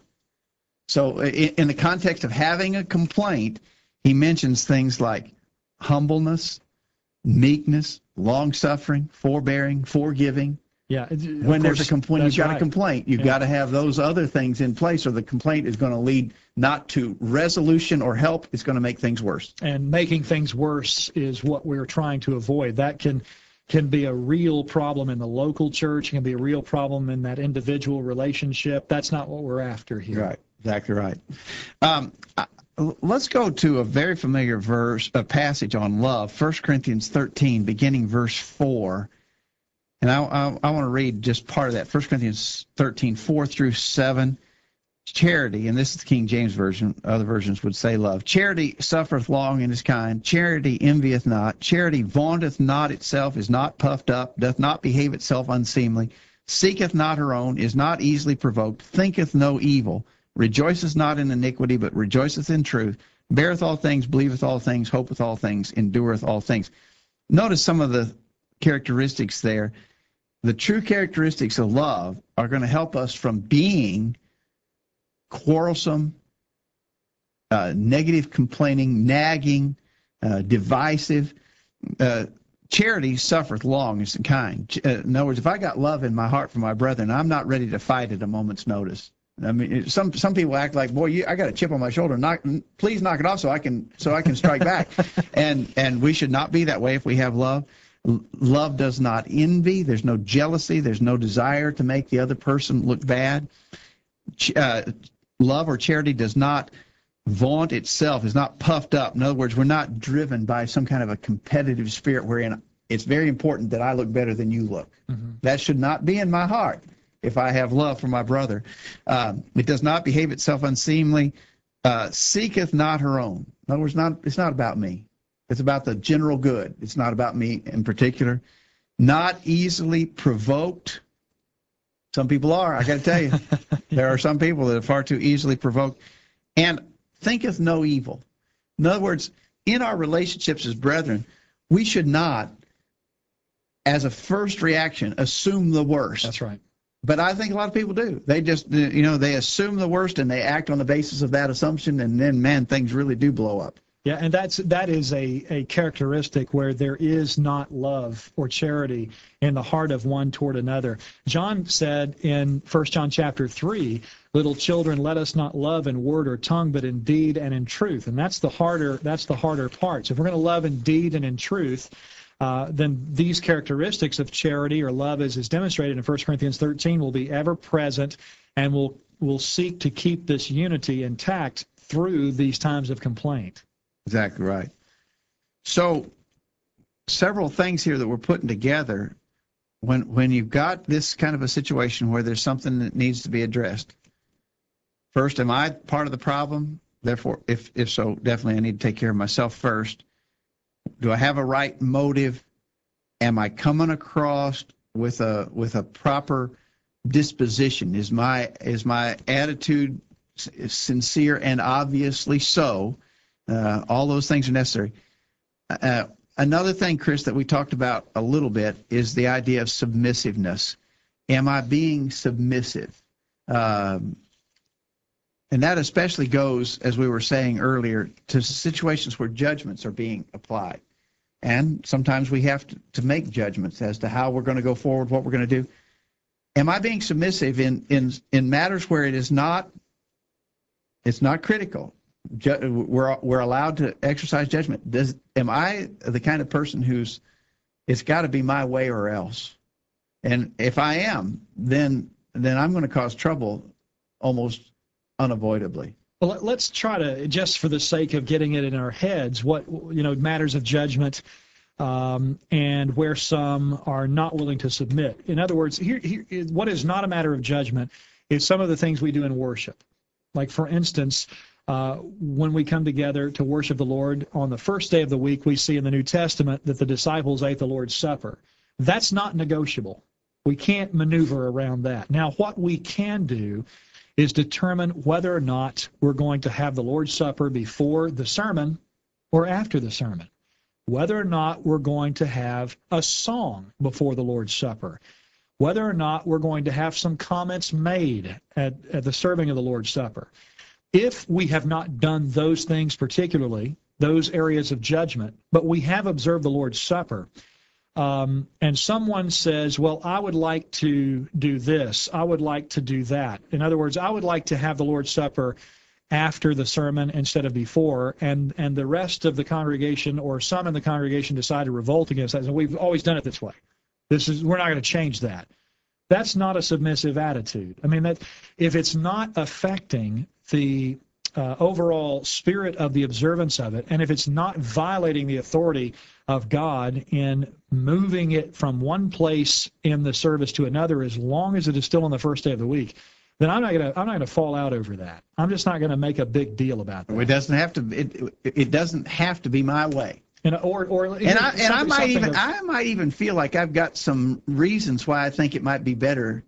So in, in the context of having a complaint, he mentions things like humbleness, meekness, long-suffering, forbearing, forgiving. Yeah. When there's a complaint, you've got right. a complaint. You've Yeah. got to have those other things in place, or the complaint is going to lead not to resolution or help. It's going to make things worse. And making things worse is what we're trying to avoid. That can can be a real problem in the local church. It can be a real problem in that individual relationship. That's not what we're after here. Right. Exactly right. Um, let's go to a very familiar verse, a passage on love, First Corinthians thirteen, beginning verse four. And I, I, I want to read just part of that, First Corinthians thirteen, four through seven. Charity, and this is the King James Version, other versions would say love. Charity suffereth long and is kind. Charity envieth not. Charity vaunteth not itself, is not puffed up, doth not behave itself unseemly, seeketh not her own, is not easily provoked, thinketh no evil, rejoiceth not in iniquity, but rejoiceth in truth, beareth all things, believeth all things, hopeth all things, endureth all things. Notice some of the characteristics there. The true characteristics of love are going to help us from being quarrelsome, uh, negative, complaining, nagging, uh, divisive. Uh, charity suffereth long and is kind. Uh, in other words, if I got love in my heart for my brethren, I'm not ready to fight at a moment's notice. I mean, some some people act like, boy, you, I got a chip on my shoulder. Knock, please knock it off so I can so I can strike back. And and we should not be that way if we have love. L- love does not envy. There's no jealousy. There's no desire to make the other person look bad. Ch- uh, love or charity does not vaunt itself, is not puffed up. In other words, we're not driven by some kind of a competitive spirit wherein it's very important that I look better than you look. Mm-hmm. That should not be in my heart. If I have love for my brother, um, it does not behave itself unseemly, uh, seeketh not her own. In other words, not, it's not about me. It's about the general good. It's not about me in particular. Not easily provoked. Some people are, I got to tell you. There are some people that are far too easily provoked. And thinketh no evil. In other words, in our relationships as brethren, we should not, as a first reaction, assume the worst. That's right. But I think a lot of people do. They just, you know, they assume the worst and they act on the basis of that assumption, and then, man, things really do blow up. Yeah, and that's that is a, a characteristic where there is not love or charity in the heart of one toward another. John said in First John chapter three, little children, let us not love in word or tongue, but in deed and in truth. And that's the harder that's the harder part. So if we're going to love in deed and in truth, Uh, then these characteristics of charity or love, as is demonstrated in First Corinthians thirteen, will be ever present, and will will seek to keep this unity intact through these times of complaint. Exactly right. So several things here that we're putting together when when you've got this kind of a situation where there's something that needs to be addressed. First, am I part of the problem? Therefore, if if so, definitely I need to take care of myself first. Do I have a right motive? Am I coming across with a with a proper disposition? Is my is my attitude sincere and obviously so? Uh, all those things are necessary. Uh, another thing, Chris, that we talked about a little bit is the idea of submissiveness. Am I being submissive? Um, And that especially goes, as we were saying earlier, to situations where judgments are being applied. And sometimes we have to, to make judgments as to how we're going to go forward, what we're going to do. Am I being submissive in, in, in matters where it is not, it's not critical? Ju- we're, we're allowed to exercise judgment. Does, am I the kind of person who's, it's got to be my way or else? And if I am, then then I'm going to cause trouble almost unavoidably. Well, let's try to, just for the sake of getting it in our heads, what, you know, matters of judgment um, and where some are not willing to submit. In other words, here, here, what is not a matter of judgment is some of the things we do in worship. Like, for instance, uh, when we come together to worship the Lord on the first day of the week, we see in the New Testament that the disciples ate the Lord's Supper. That's not negotiable. We can't maneuver around that. Now, what we can do is determine whether or not we're going to have the Lord's Supper before the sermon or after the sermon, whether or not we're going to have a song before the Lord's Supper, whether or not we're going to have some comments made at, at the serving of the Lord's Supper. If we have not done those things particularly, those areas of judgment, but we have observed the Lord's Supper, Um, and someone says, well, I would like to do this. I would like to do that. In other words, I would like to have the Lord's Supper after the sermon instead of before, and, and the rest of the congregation or some in the congregation decide to revolt against that. So we've always done it this way. This is, we're not going to change that. That's not a submissive attitude. I mean, that if it's not affecting the uh, overall spirit of the observance of it, and if it's not violating the authority of God in moving it from one place in the service to another, as long as it is still on the first day of the week, then I'm not gonna I'm not gonna fall out over that. I'm just not gonna make a big deal about that. It doesn't have to. It it doesn't have to be my way. And or or and I and I might even of, I might even feel like I've got some reasons why I think it might be better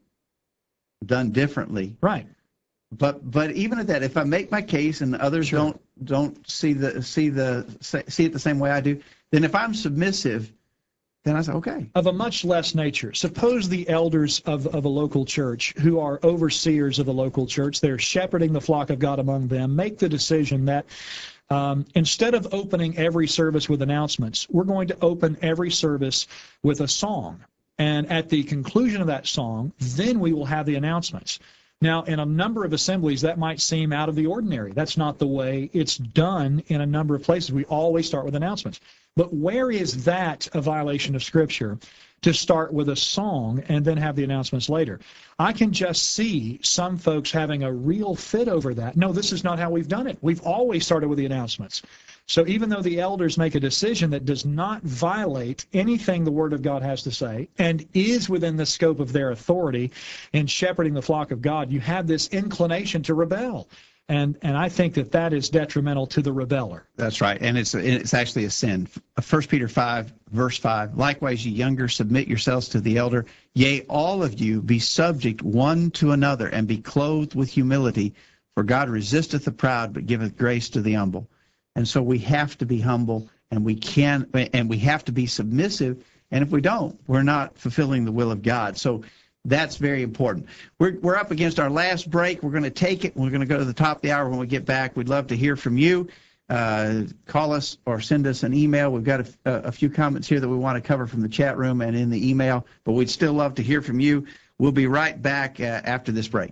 done differently. Right. But but even at that, if I make my case and others sure. don't don't see the see the see it the same way I do, then if I'm submissive then I said, okay. Of a much less nature. Suppose the elders of, of a local church who are overseers of the local church, they're shepherding the flock of God among them, make the decision that um, instead of opening every service with announcements, we're going to open every service with a song. And at the conclusion of that song, then we will have the announcements. Now, in a number of assemblies, that might seem out of the ordinary. That's not the way it's done in a number of places. We always start with announcements. But where is that a violation of Scripture, to start with a song and then have the announcements later? I can just see some folks having a real fit over that. No, this is not how we've done it. We've always started with the announcements. So even though the elders make a decision that does not violate anything the Word of God has to say and is within the scope of their authority in shepherding the flock of God, you have this inclination to rebel. And and I think that that is detrimental to the rebeller. That's right, and it's it's actually a sin. First Peter five, verse five, likewise, ye younger, submit yourselves to the elder. Yea, all of you be subject one to another, and be clothed with humility. For God resisteth the proud, but giveth grace to the humble. And so we have to be humble, and we can, and we have to be submissive. And if we don't, we're not fulfilling the will of God. So that's very important. We're we're up against our last break. We're going to take it. We're going to go to the top of the hour when we get back. We'd love to hear from you. Uh, call us or send us an email. We've got a, a few comments here that we want to cover from the chat room and in the email, but we'd still love to hear from you. We'll be right back uh, after this break.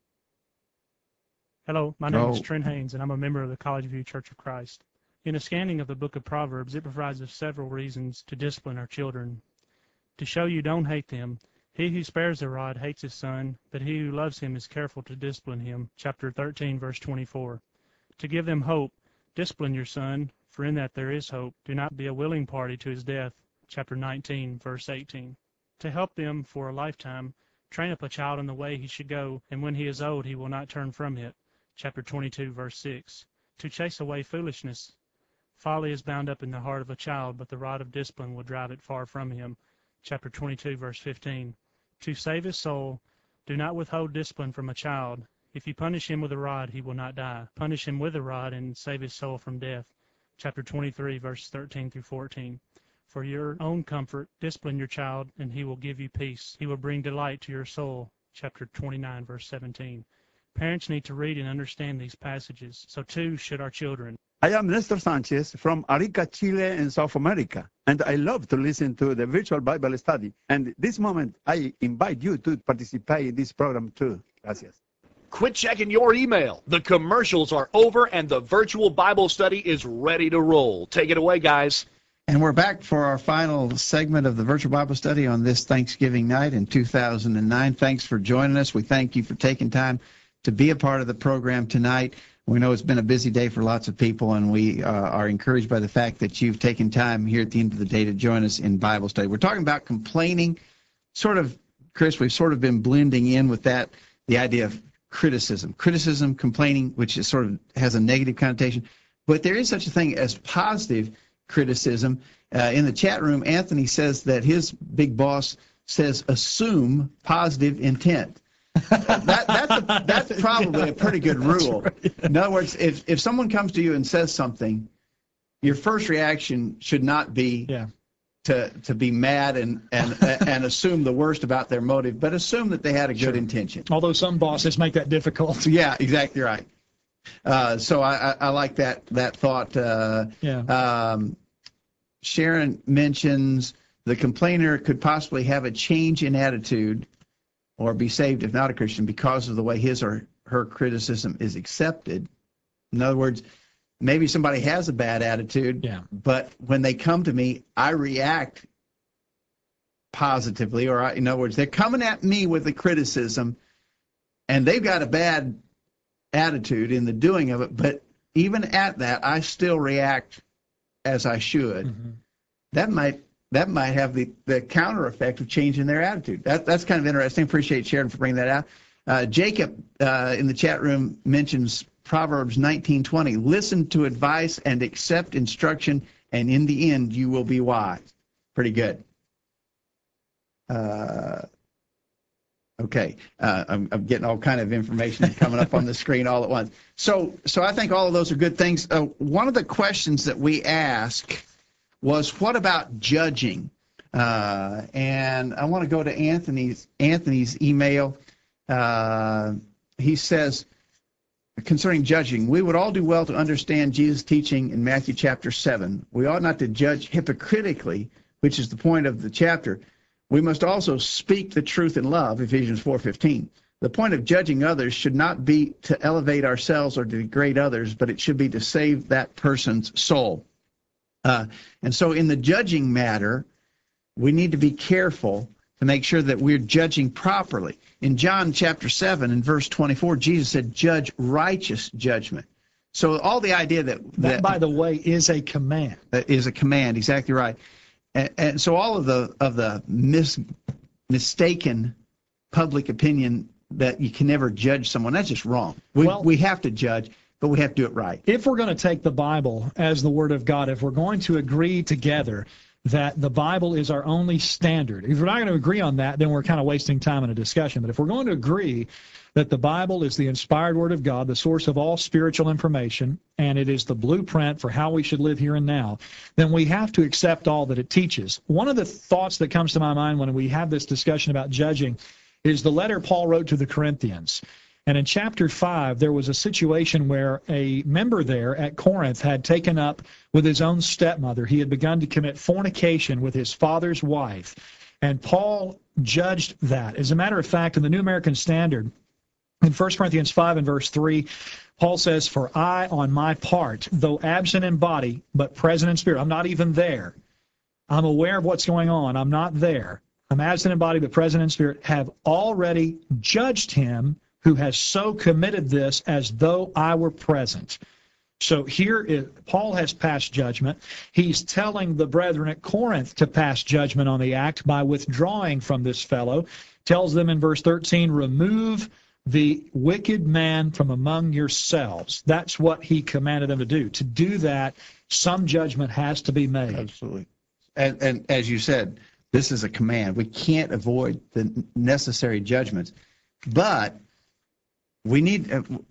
Hello, my name Oh. is Trent Haynes, and I'm a member of the College View Church of Christ. In a scanning of the book of Proverbs, it provides us several reasons to discipline our children. To show you don't hate them, he who spares the rod hates his son, but he who loves him is careful to discipline him. Chapter thirteen, verse twenty-four. To give them hope, discipline your son, for in that there is hope. Do not be a willing party to his death. Chapter nineteen, verse eighteen. To help them for a lifetime, train up a child in the way he should go, and when he is old he will not turn from it. Chapter twenty-two, verse six. To chase away foolishness. Folly is bound up in the heart of a child, but the rod of discipline will drive it far from him. Chapter twenty-two, verse fifteen. To save his soul, do not withhold discipline from a child. If you punish him with a rod, he will not die. Punish him with a rod and save his soul from death. Chapter twenty-three, verse thirteen through fourteen. For your own comfort, discipline your child, and he will give you peace. He will bring delight to your soul. Chapter twenty-nine, verse seventeen. Parents need to read and understand these passages. So too should our children. I am Nestor Sanchez from Arica, Chile in South America, and I love to listen to the virtual Bible study. And this moment, I invite you to participate in this program too. Gracias. Quit checking your email. The commercials are over and the virtual Bible study is ready to roll. Take it away, guys. And we're back for our final segment of the virtual Bible study on this Thanksgiving night in two thousand nine. Thanks for joining us. We thank you for taking time to be a part of the program tonight. We know it's been a busy day for lots of people, and we uh, are encouraged by the fact that you've taken time here at the end of the day to join us in Bible study. We're talking about complaining, sort of, Chris, we've sort of been blending in with that, the idea of criticism. Criticism, complaining, which is sort of has a negative connotation, but there is such a thing as positive criticism. Uh, in the chat room, Anthony says that his big boss says assume positive intent. that, that's, a, that's probably a pretty good rule. Right. In other words, if, if someone comes to you and says something, your first reaction should not be yeah. to, to be mad and, and, and assume the worst about their motive, but assume that they had a good sure. intention. Although some bosses make that difficult. Yeah, exactly right. Uh, so I, I, I like that, that thought. Uh, yeah. Um, Sharon mentions the complainer could possibly have a change in attitude or be saved if not a Christian because of the way his or her criticism is accepted. In other words, maybe somebody has a bad attitude, yeah. but when they come to me, I react positively, or I, in other words, they're coming at me with a criticism, and they've got a bad attitude in the doing of it, but even at that, I still react as I should. Mm-hmm. That might that might have the, the counter effect of changing their attitude. That, that's kind of interesting. Appreciate Sharon for bringing that out. Uh, Jacob uh, in the chat room mentions Proverbs nineteen twenty. Listen to advice and accept instruction, and in the end you will be wise. Pretty good. Uh, okay, uh, I'm, I'm getting all kind of information coming up on the screen all at once. So, so I think all of those are good things. Uh, one of the questions that we ask was, what about judging? Uh, and I want to go to Anthony's Anthony's email. Uh, he says, concerning judging, we would all do well to understand Jesus' teaching in Matthew chapter seven. We ought not to judge hypocritically, which is the point of the chapter. We must also speak the truth in love, Ephesians four fifteen. The point of judging others should not be to elevate ourselves or to degrade others, but it should be to save that person's soul. Uh, and so in the judging matter, we need to be careful to make sure that we're judging properly. In John chapter seven and verse twenty-four, Jesus said, judge righteous judgment. So all the idea that... That, that by the way, is a command. Is a command, exactly right. And, and so all of the of the mis, mistaken public opinion that you can never judge someone, that's just wrong. We, Well, we have to judge, but we have to do it right. If we're going to take the Bible as the Word of God, if we're going to agree together that the Bible is our only standard, if we're not going to agree on that, then we're kind of wasting time in a discussion. But if we're going to agree that the Bible is the inspired Word of God, the source of all spiritual information, and it is the blueprint for how we should live here and now, then we have to accept all that it teaches. One of the thoughts that comes to my mind when we have this discussion about judging is the letter Paul wrote to the Corinthians. And in chapter five, there was a situation where a member there at Corinth had taken up with his own stepmother. He had begun to commit fornication with his father's wife. And Paul judged that. As a matter of fact, in the New American Standard, in First Corinthians five and verse three, Paul says, for I, on my part, though absent in body, but present in spirit, I'm not even there. I'm aware of what's going on. I'm not there. I'm absent in body, but present in spirit, have already judged him who has so committed this as though I were present. So here is, Paul has passed judgment. He's telling the brethren at Corinth to pass judgment on the act by withdrawing from this fellow. Tells them in verse thirteen, remove the wicked man from among yourselves. That's what he commanded them to do. To do that, some judgment has to be made. Absolutely. And, and as you said, this is a command. We can't avoid the necessary judgments. But we need,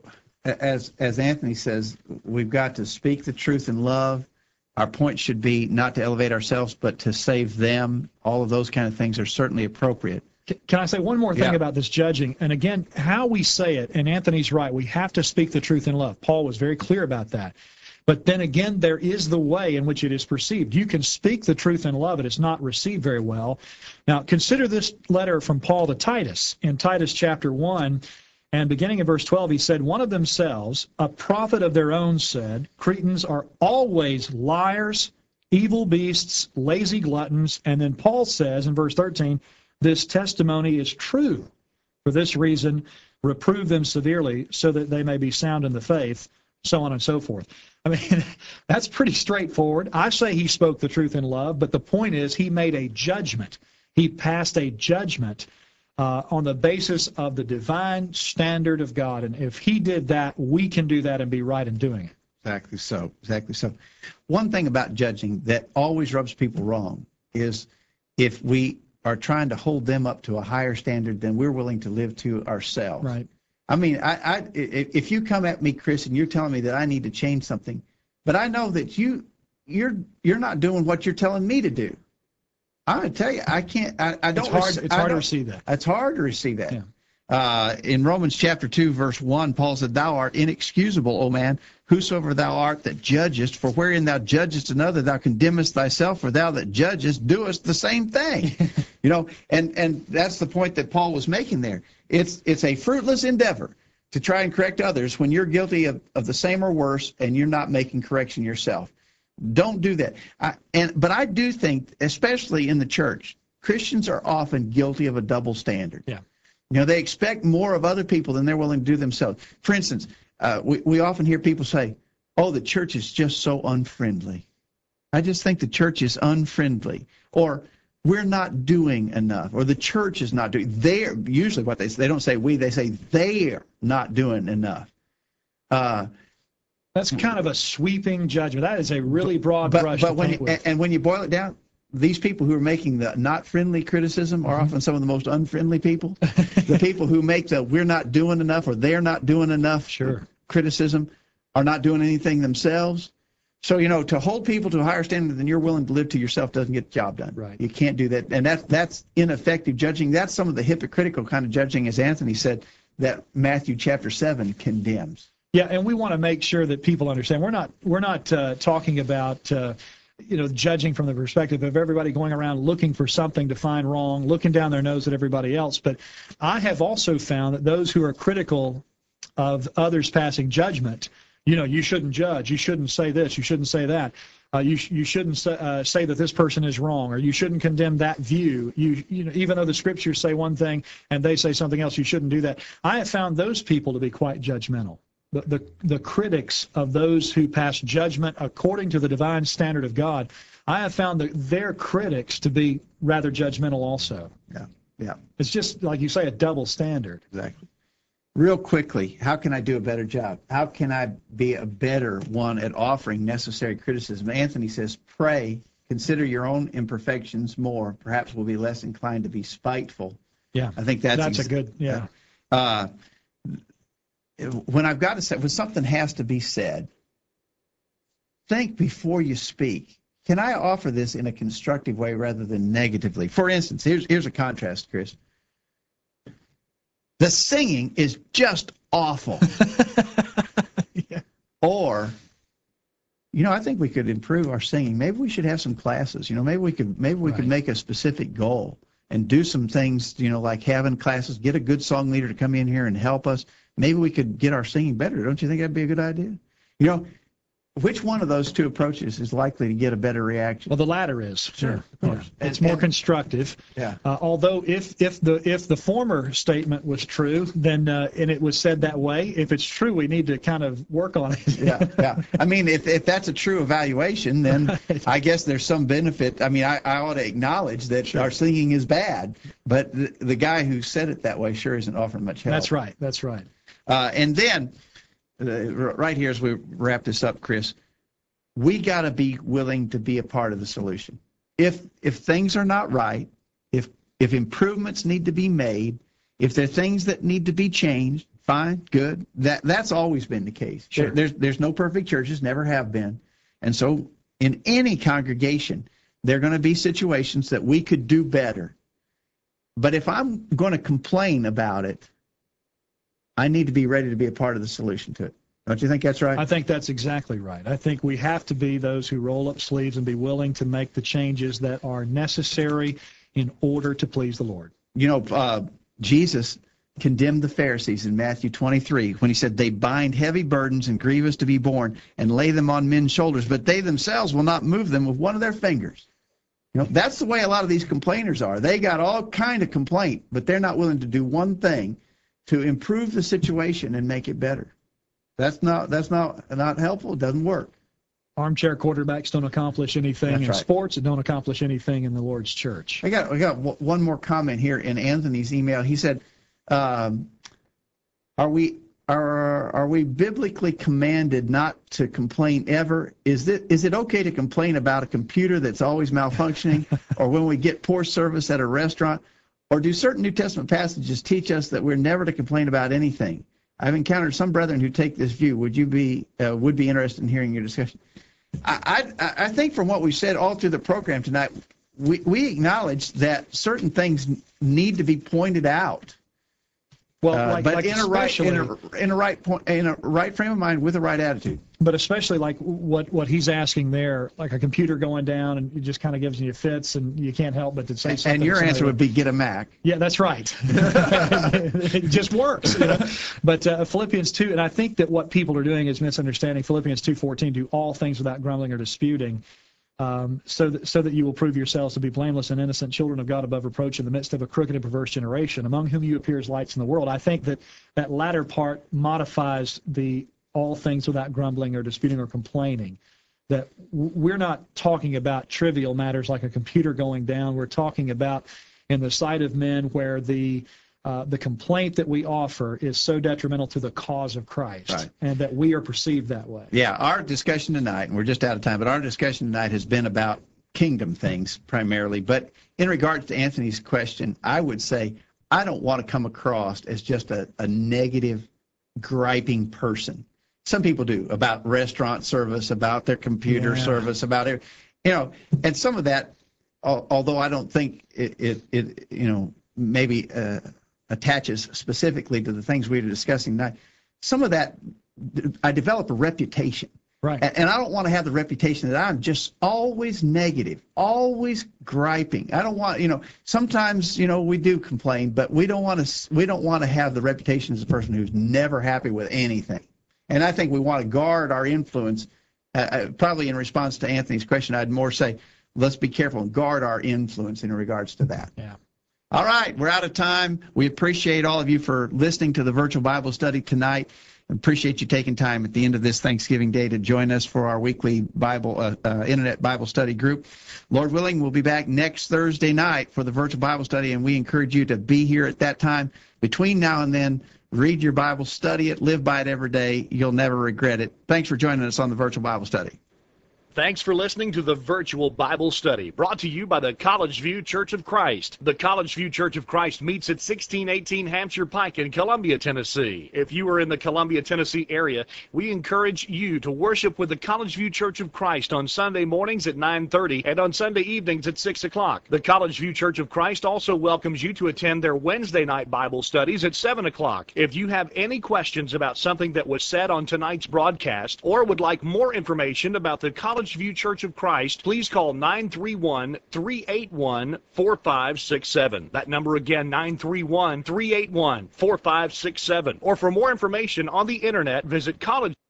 as as Anthony says, we've got to speak the truth in love. Our point should be not to elevate ourselves, but to save them. All of those kind of things are certainly appropriate. Can I say one more thing Yeah. about this judging? And again, how we say it, and Anthony's right, we have to speak the truth in love. Paul was very clear about that. But then again, there is the way in which it is perceived. You can speak the truth in love, and it's not received very well. Now, consider this letter from Paul to Titus. In Titus chapter one, and beginning in verse twelve, he said, one of themselves, a prophet of their own, said, Cretans are always liars, evil beasts, lazy gluttons. And then Paul says in verse thirteen, this testimony is true. For this reason, reprove them severely so that they may be sound in the faith, so on and so forth. I mean, that's pretty straightforward. I say he spoke the truth in love, but the point is he made a judgment. He passed a judgment uh, on the basis of the divine standard of God. And if he did that, we can do that and be right in doing it. Exactly so. Exactly so. One thing about judging that always rubs people wrong is if we are trying to hold them up to a higher standard than we're willing to live to ourselves. Right. I mean, I, I, if you come at me, Chris, and you're telling me that I need to change something, but I know that you, you're, you're not doing what you're telling me to do. I'm going to tell you, I can't. I, I don't. It's hard, rec- it's I hard to don't- receive that. It's hard to receive that. Yeah. Uh, in Romans chapter two, verse one, Paul said, "Thou art inexcusable, O man, whosoever thou art that judgest. For wherein thou judgest another, thou condemnest thyself. For thou that judgest doest the same thing." You know, and and that's the point that Paul was making there. It's it's a fruitless endeavor to try and correct others when you're guilty of, of the same or worse, and you're not making correction yourself. Don't do that. I, and but I do think, especially in the church, Christians are often guilty of a double standard. Yeah. You know, they expect more of other people than they're willing to do themselves. For instance, uh, we, we often hear people say, oh, the church is just so unfriendly. I just think the church is unfriendly. Or we're not doing enough. Or the church is not doing. They're usually what they say. They don't say we. They say they're not doing enough. Uh, That's kind of a sweeping judgment. That is a really broad but brush but to when paint you, with. and when you boil it down, these people who are making the not friendly criticism are Mhm. often some of the most unfriendly people. The people who make the we're not doing enough or they're not doing enough Sure. criticism are not doing anything themselves. So, you know, to hold people to a higher standard than you're willing to live to yourself doesn't get the job done. Right. You can't do that. And that's, that's ineffective judging. That's some of the hypocritical kind of judging, as Anthony said, that Matthew chapter seven condemns. Yeah, and we want to make sure that people understand. We're not we're not uh, talking about uh, you know judging from the perspective of everybody going around looking for something to find wrong, looking down their nose at everybody else. But I have also found that those who are critical of others passing judgment, you know, you shouldn't judge, you shouldn't say this, you shouldn't say that, uh, you sh- you shouldn't say, uh, say that this person is wrong, or you shouldn't condemn that view. You you know, even though the scriptures say one thing and they say something else, you shouldn't do that. I have found those people to be quite judgmental. The, the the critics of those who pass judgment according to the divine standard of God, I have found that their critics to be rather judgmental also. Yeah, yeah. It's just, like you say, a double standard. Exactly. Real quickly, how can I do a better job? How can I be a better one at offering necessary criticism? Anthony says, pray, consider your own imperfections more. Perhaps we'll be less inclined to be spiteful. Yeah, I think that's that's ex- a good, yeah. Uh, when I've got to say, when something has to be said, think before you speak. Can I offer this in a constructive way rather than negatively? For instance, here's here's a contrast, Chris. The singing is just awful. Yeah. Or, you know, I think we could improve our singing. Maybe we should have some classes. You know, maybe we could maybe we Right. could make a specific goal and do some things, you know, like having classes, get a good song leader to come in here and help us. Maybe we could get our singing better. Don't you think that'd be a good idea? You know, which one of those two approaches is likely to get a better reaction? Well, the latter is. Sure, of Yeah. course. It's And- more and- constructive. Yeah. Uh, although if if the if the former statement was true, then uh, and it was said that way, if it's true, we need to kind of work on it. Yeah, yeah. I mean, if if that's a true evaluation, then Right. I guess there's some benefit. I mean, I, I ought to acknowledge that Sure. our singing is bad, but the, the guy who said it that way sure isn't offering much help. That's right. That's right. Uh, and then, uh, right here as we wrap this up, Chris, we got to be willing to be a part of the solution. If if things are not right, if if improvements need to be made, if there are things that need to be changed, fine, good. That that's always been the case. Sure. There, there's there's no perfect churches, never have been, and so in any congregation, there are going to be situations that we could do better. But if I'm going to complain about it, I need to be ready to be a part of the solution to it. Don't you think that's right? I think that's exactly right. I think we have to be those who roll up sleeves and be willing to make the changes that are necessary in order to please the Lord. You know, uh, Jesus condemned the Pharisees in Matthew twenty-three when he said, they bind heavy burdens and grievous to be borne and lay them on men's shoulders, but they themselves will not move them with one of their fingers. You know, that's the way a lot of these complainers are. They got all kind of complaint, but they're not willing to do one thing to improve the situation and make it better. That's not that's not not helpful. It doesn't work. Armchair quarterbacks don't accomplish anything That's in right. sports. It don't accomplish anything in the Lord's church. I got I got w- one more comment here in Anthony's email. He said, um, "Are we are are we biblically commanded not to complain ever? Is it is it okay to complain about a computer that's always malfunctioning, or when we get poor service at a restaurant, or do certain New Testament passages teach us that we're never to complain about anything?" I've encountered some brethren who take this view. Would you be uh, would be interested in hearing your discussion? I, I I think from what we've said all through the program tonight, we we acknowledge that certain things need to be pointed out. Well, Uh, like, but like in a right in especially- a in a right point in a right frame of mind with a right attitude. But especially like what, what he's asking there, like a computer going down and it just kind of gives you fits and you can't help but to say something. And your to somebody answer would be get a Mac. Yeah, that's right. It just works. You know? But uh, Philippians two, and I think that what people are doing is misunderstanding Philippians two fourteen, do all things without grumbling or disputing, um, so that so that you will prove yourselves to be blameless and innocent children of God above reproach in the midst of a crooked and perverse generation, among whom you appear as lights in the world. I think that that latter part modifies the all things without grumbling or disputing or complaining. That we're not talking about trivial matters like a computer going down. We're talking about in the sight of men where the uh, the complaint that we offer is so detrimental to the cause of Christ, Right. and that we are perceived that way. Yeah, our discussion tonight, and we're just out of time, but our discussion tonight has been about kingdom things primarily. But in regards to Anthony's question, I would say I don't want to come across as just a, a negative, griping person. Some people do, about restaurant service, about their computer Yeah. service, about it, you know, and some of that, al- although I don't think it, it, it you know, maybe uh, attaches specifically to the things we were discussing tonight, some of that, I develop a reputation. Right. And, and I don't want to have the reputation that I'm just always negative, always griping. I don't want, you know, sometimes, you know, we do complain, but we don't want to, we don't want to have the reputation as a person who's never happy with anything. And I think we want to guard our influence. Uh, uh, probably in response to Anthony's question, I'd more say, let's be careful and guard our influence in regards to that. Yeah. All right, we're out of time. We appreciate all of you for listening to the virtual Bible study tonight. Appreciate you taking time at the end of this Thanksgiving Day to join us for our weekly Bible uh, uh, Internet Bible Study group. Lord willing, we'll be back next Thursday night for the virtual Bible study, and we encourage you to be here at that time. Between now and then, read your Bible, study it, live by it every day. You'll never regret it. Thanks for joining us on the virtual Bible study. Thanks for listening to the Virtual Bible Study, brought to you by the College View Church of Christ. The College View Church of Christ meets at sixteen eighteen Hampshire Pike in Columbia, Tennessee. If you are in the Columbia, Tennessee area, we encourage you to worship with the College View Church of Christ on Sunday mornings at nine thirty and on Sunday evenings at six o'clock. The College View Church of Christ also welcomes you to attend their Wednesday night Bible studies at seven o'clock. If you have any questions about something that was said on tonight's broadcast or would like more information about the College View Church of Christ, please call nine three one, three eight one, four five six seven. That number again, nine three one, three eight one, four five six seven. Or for more information on the internet, visit college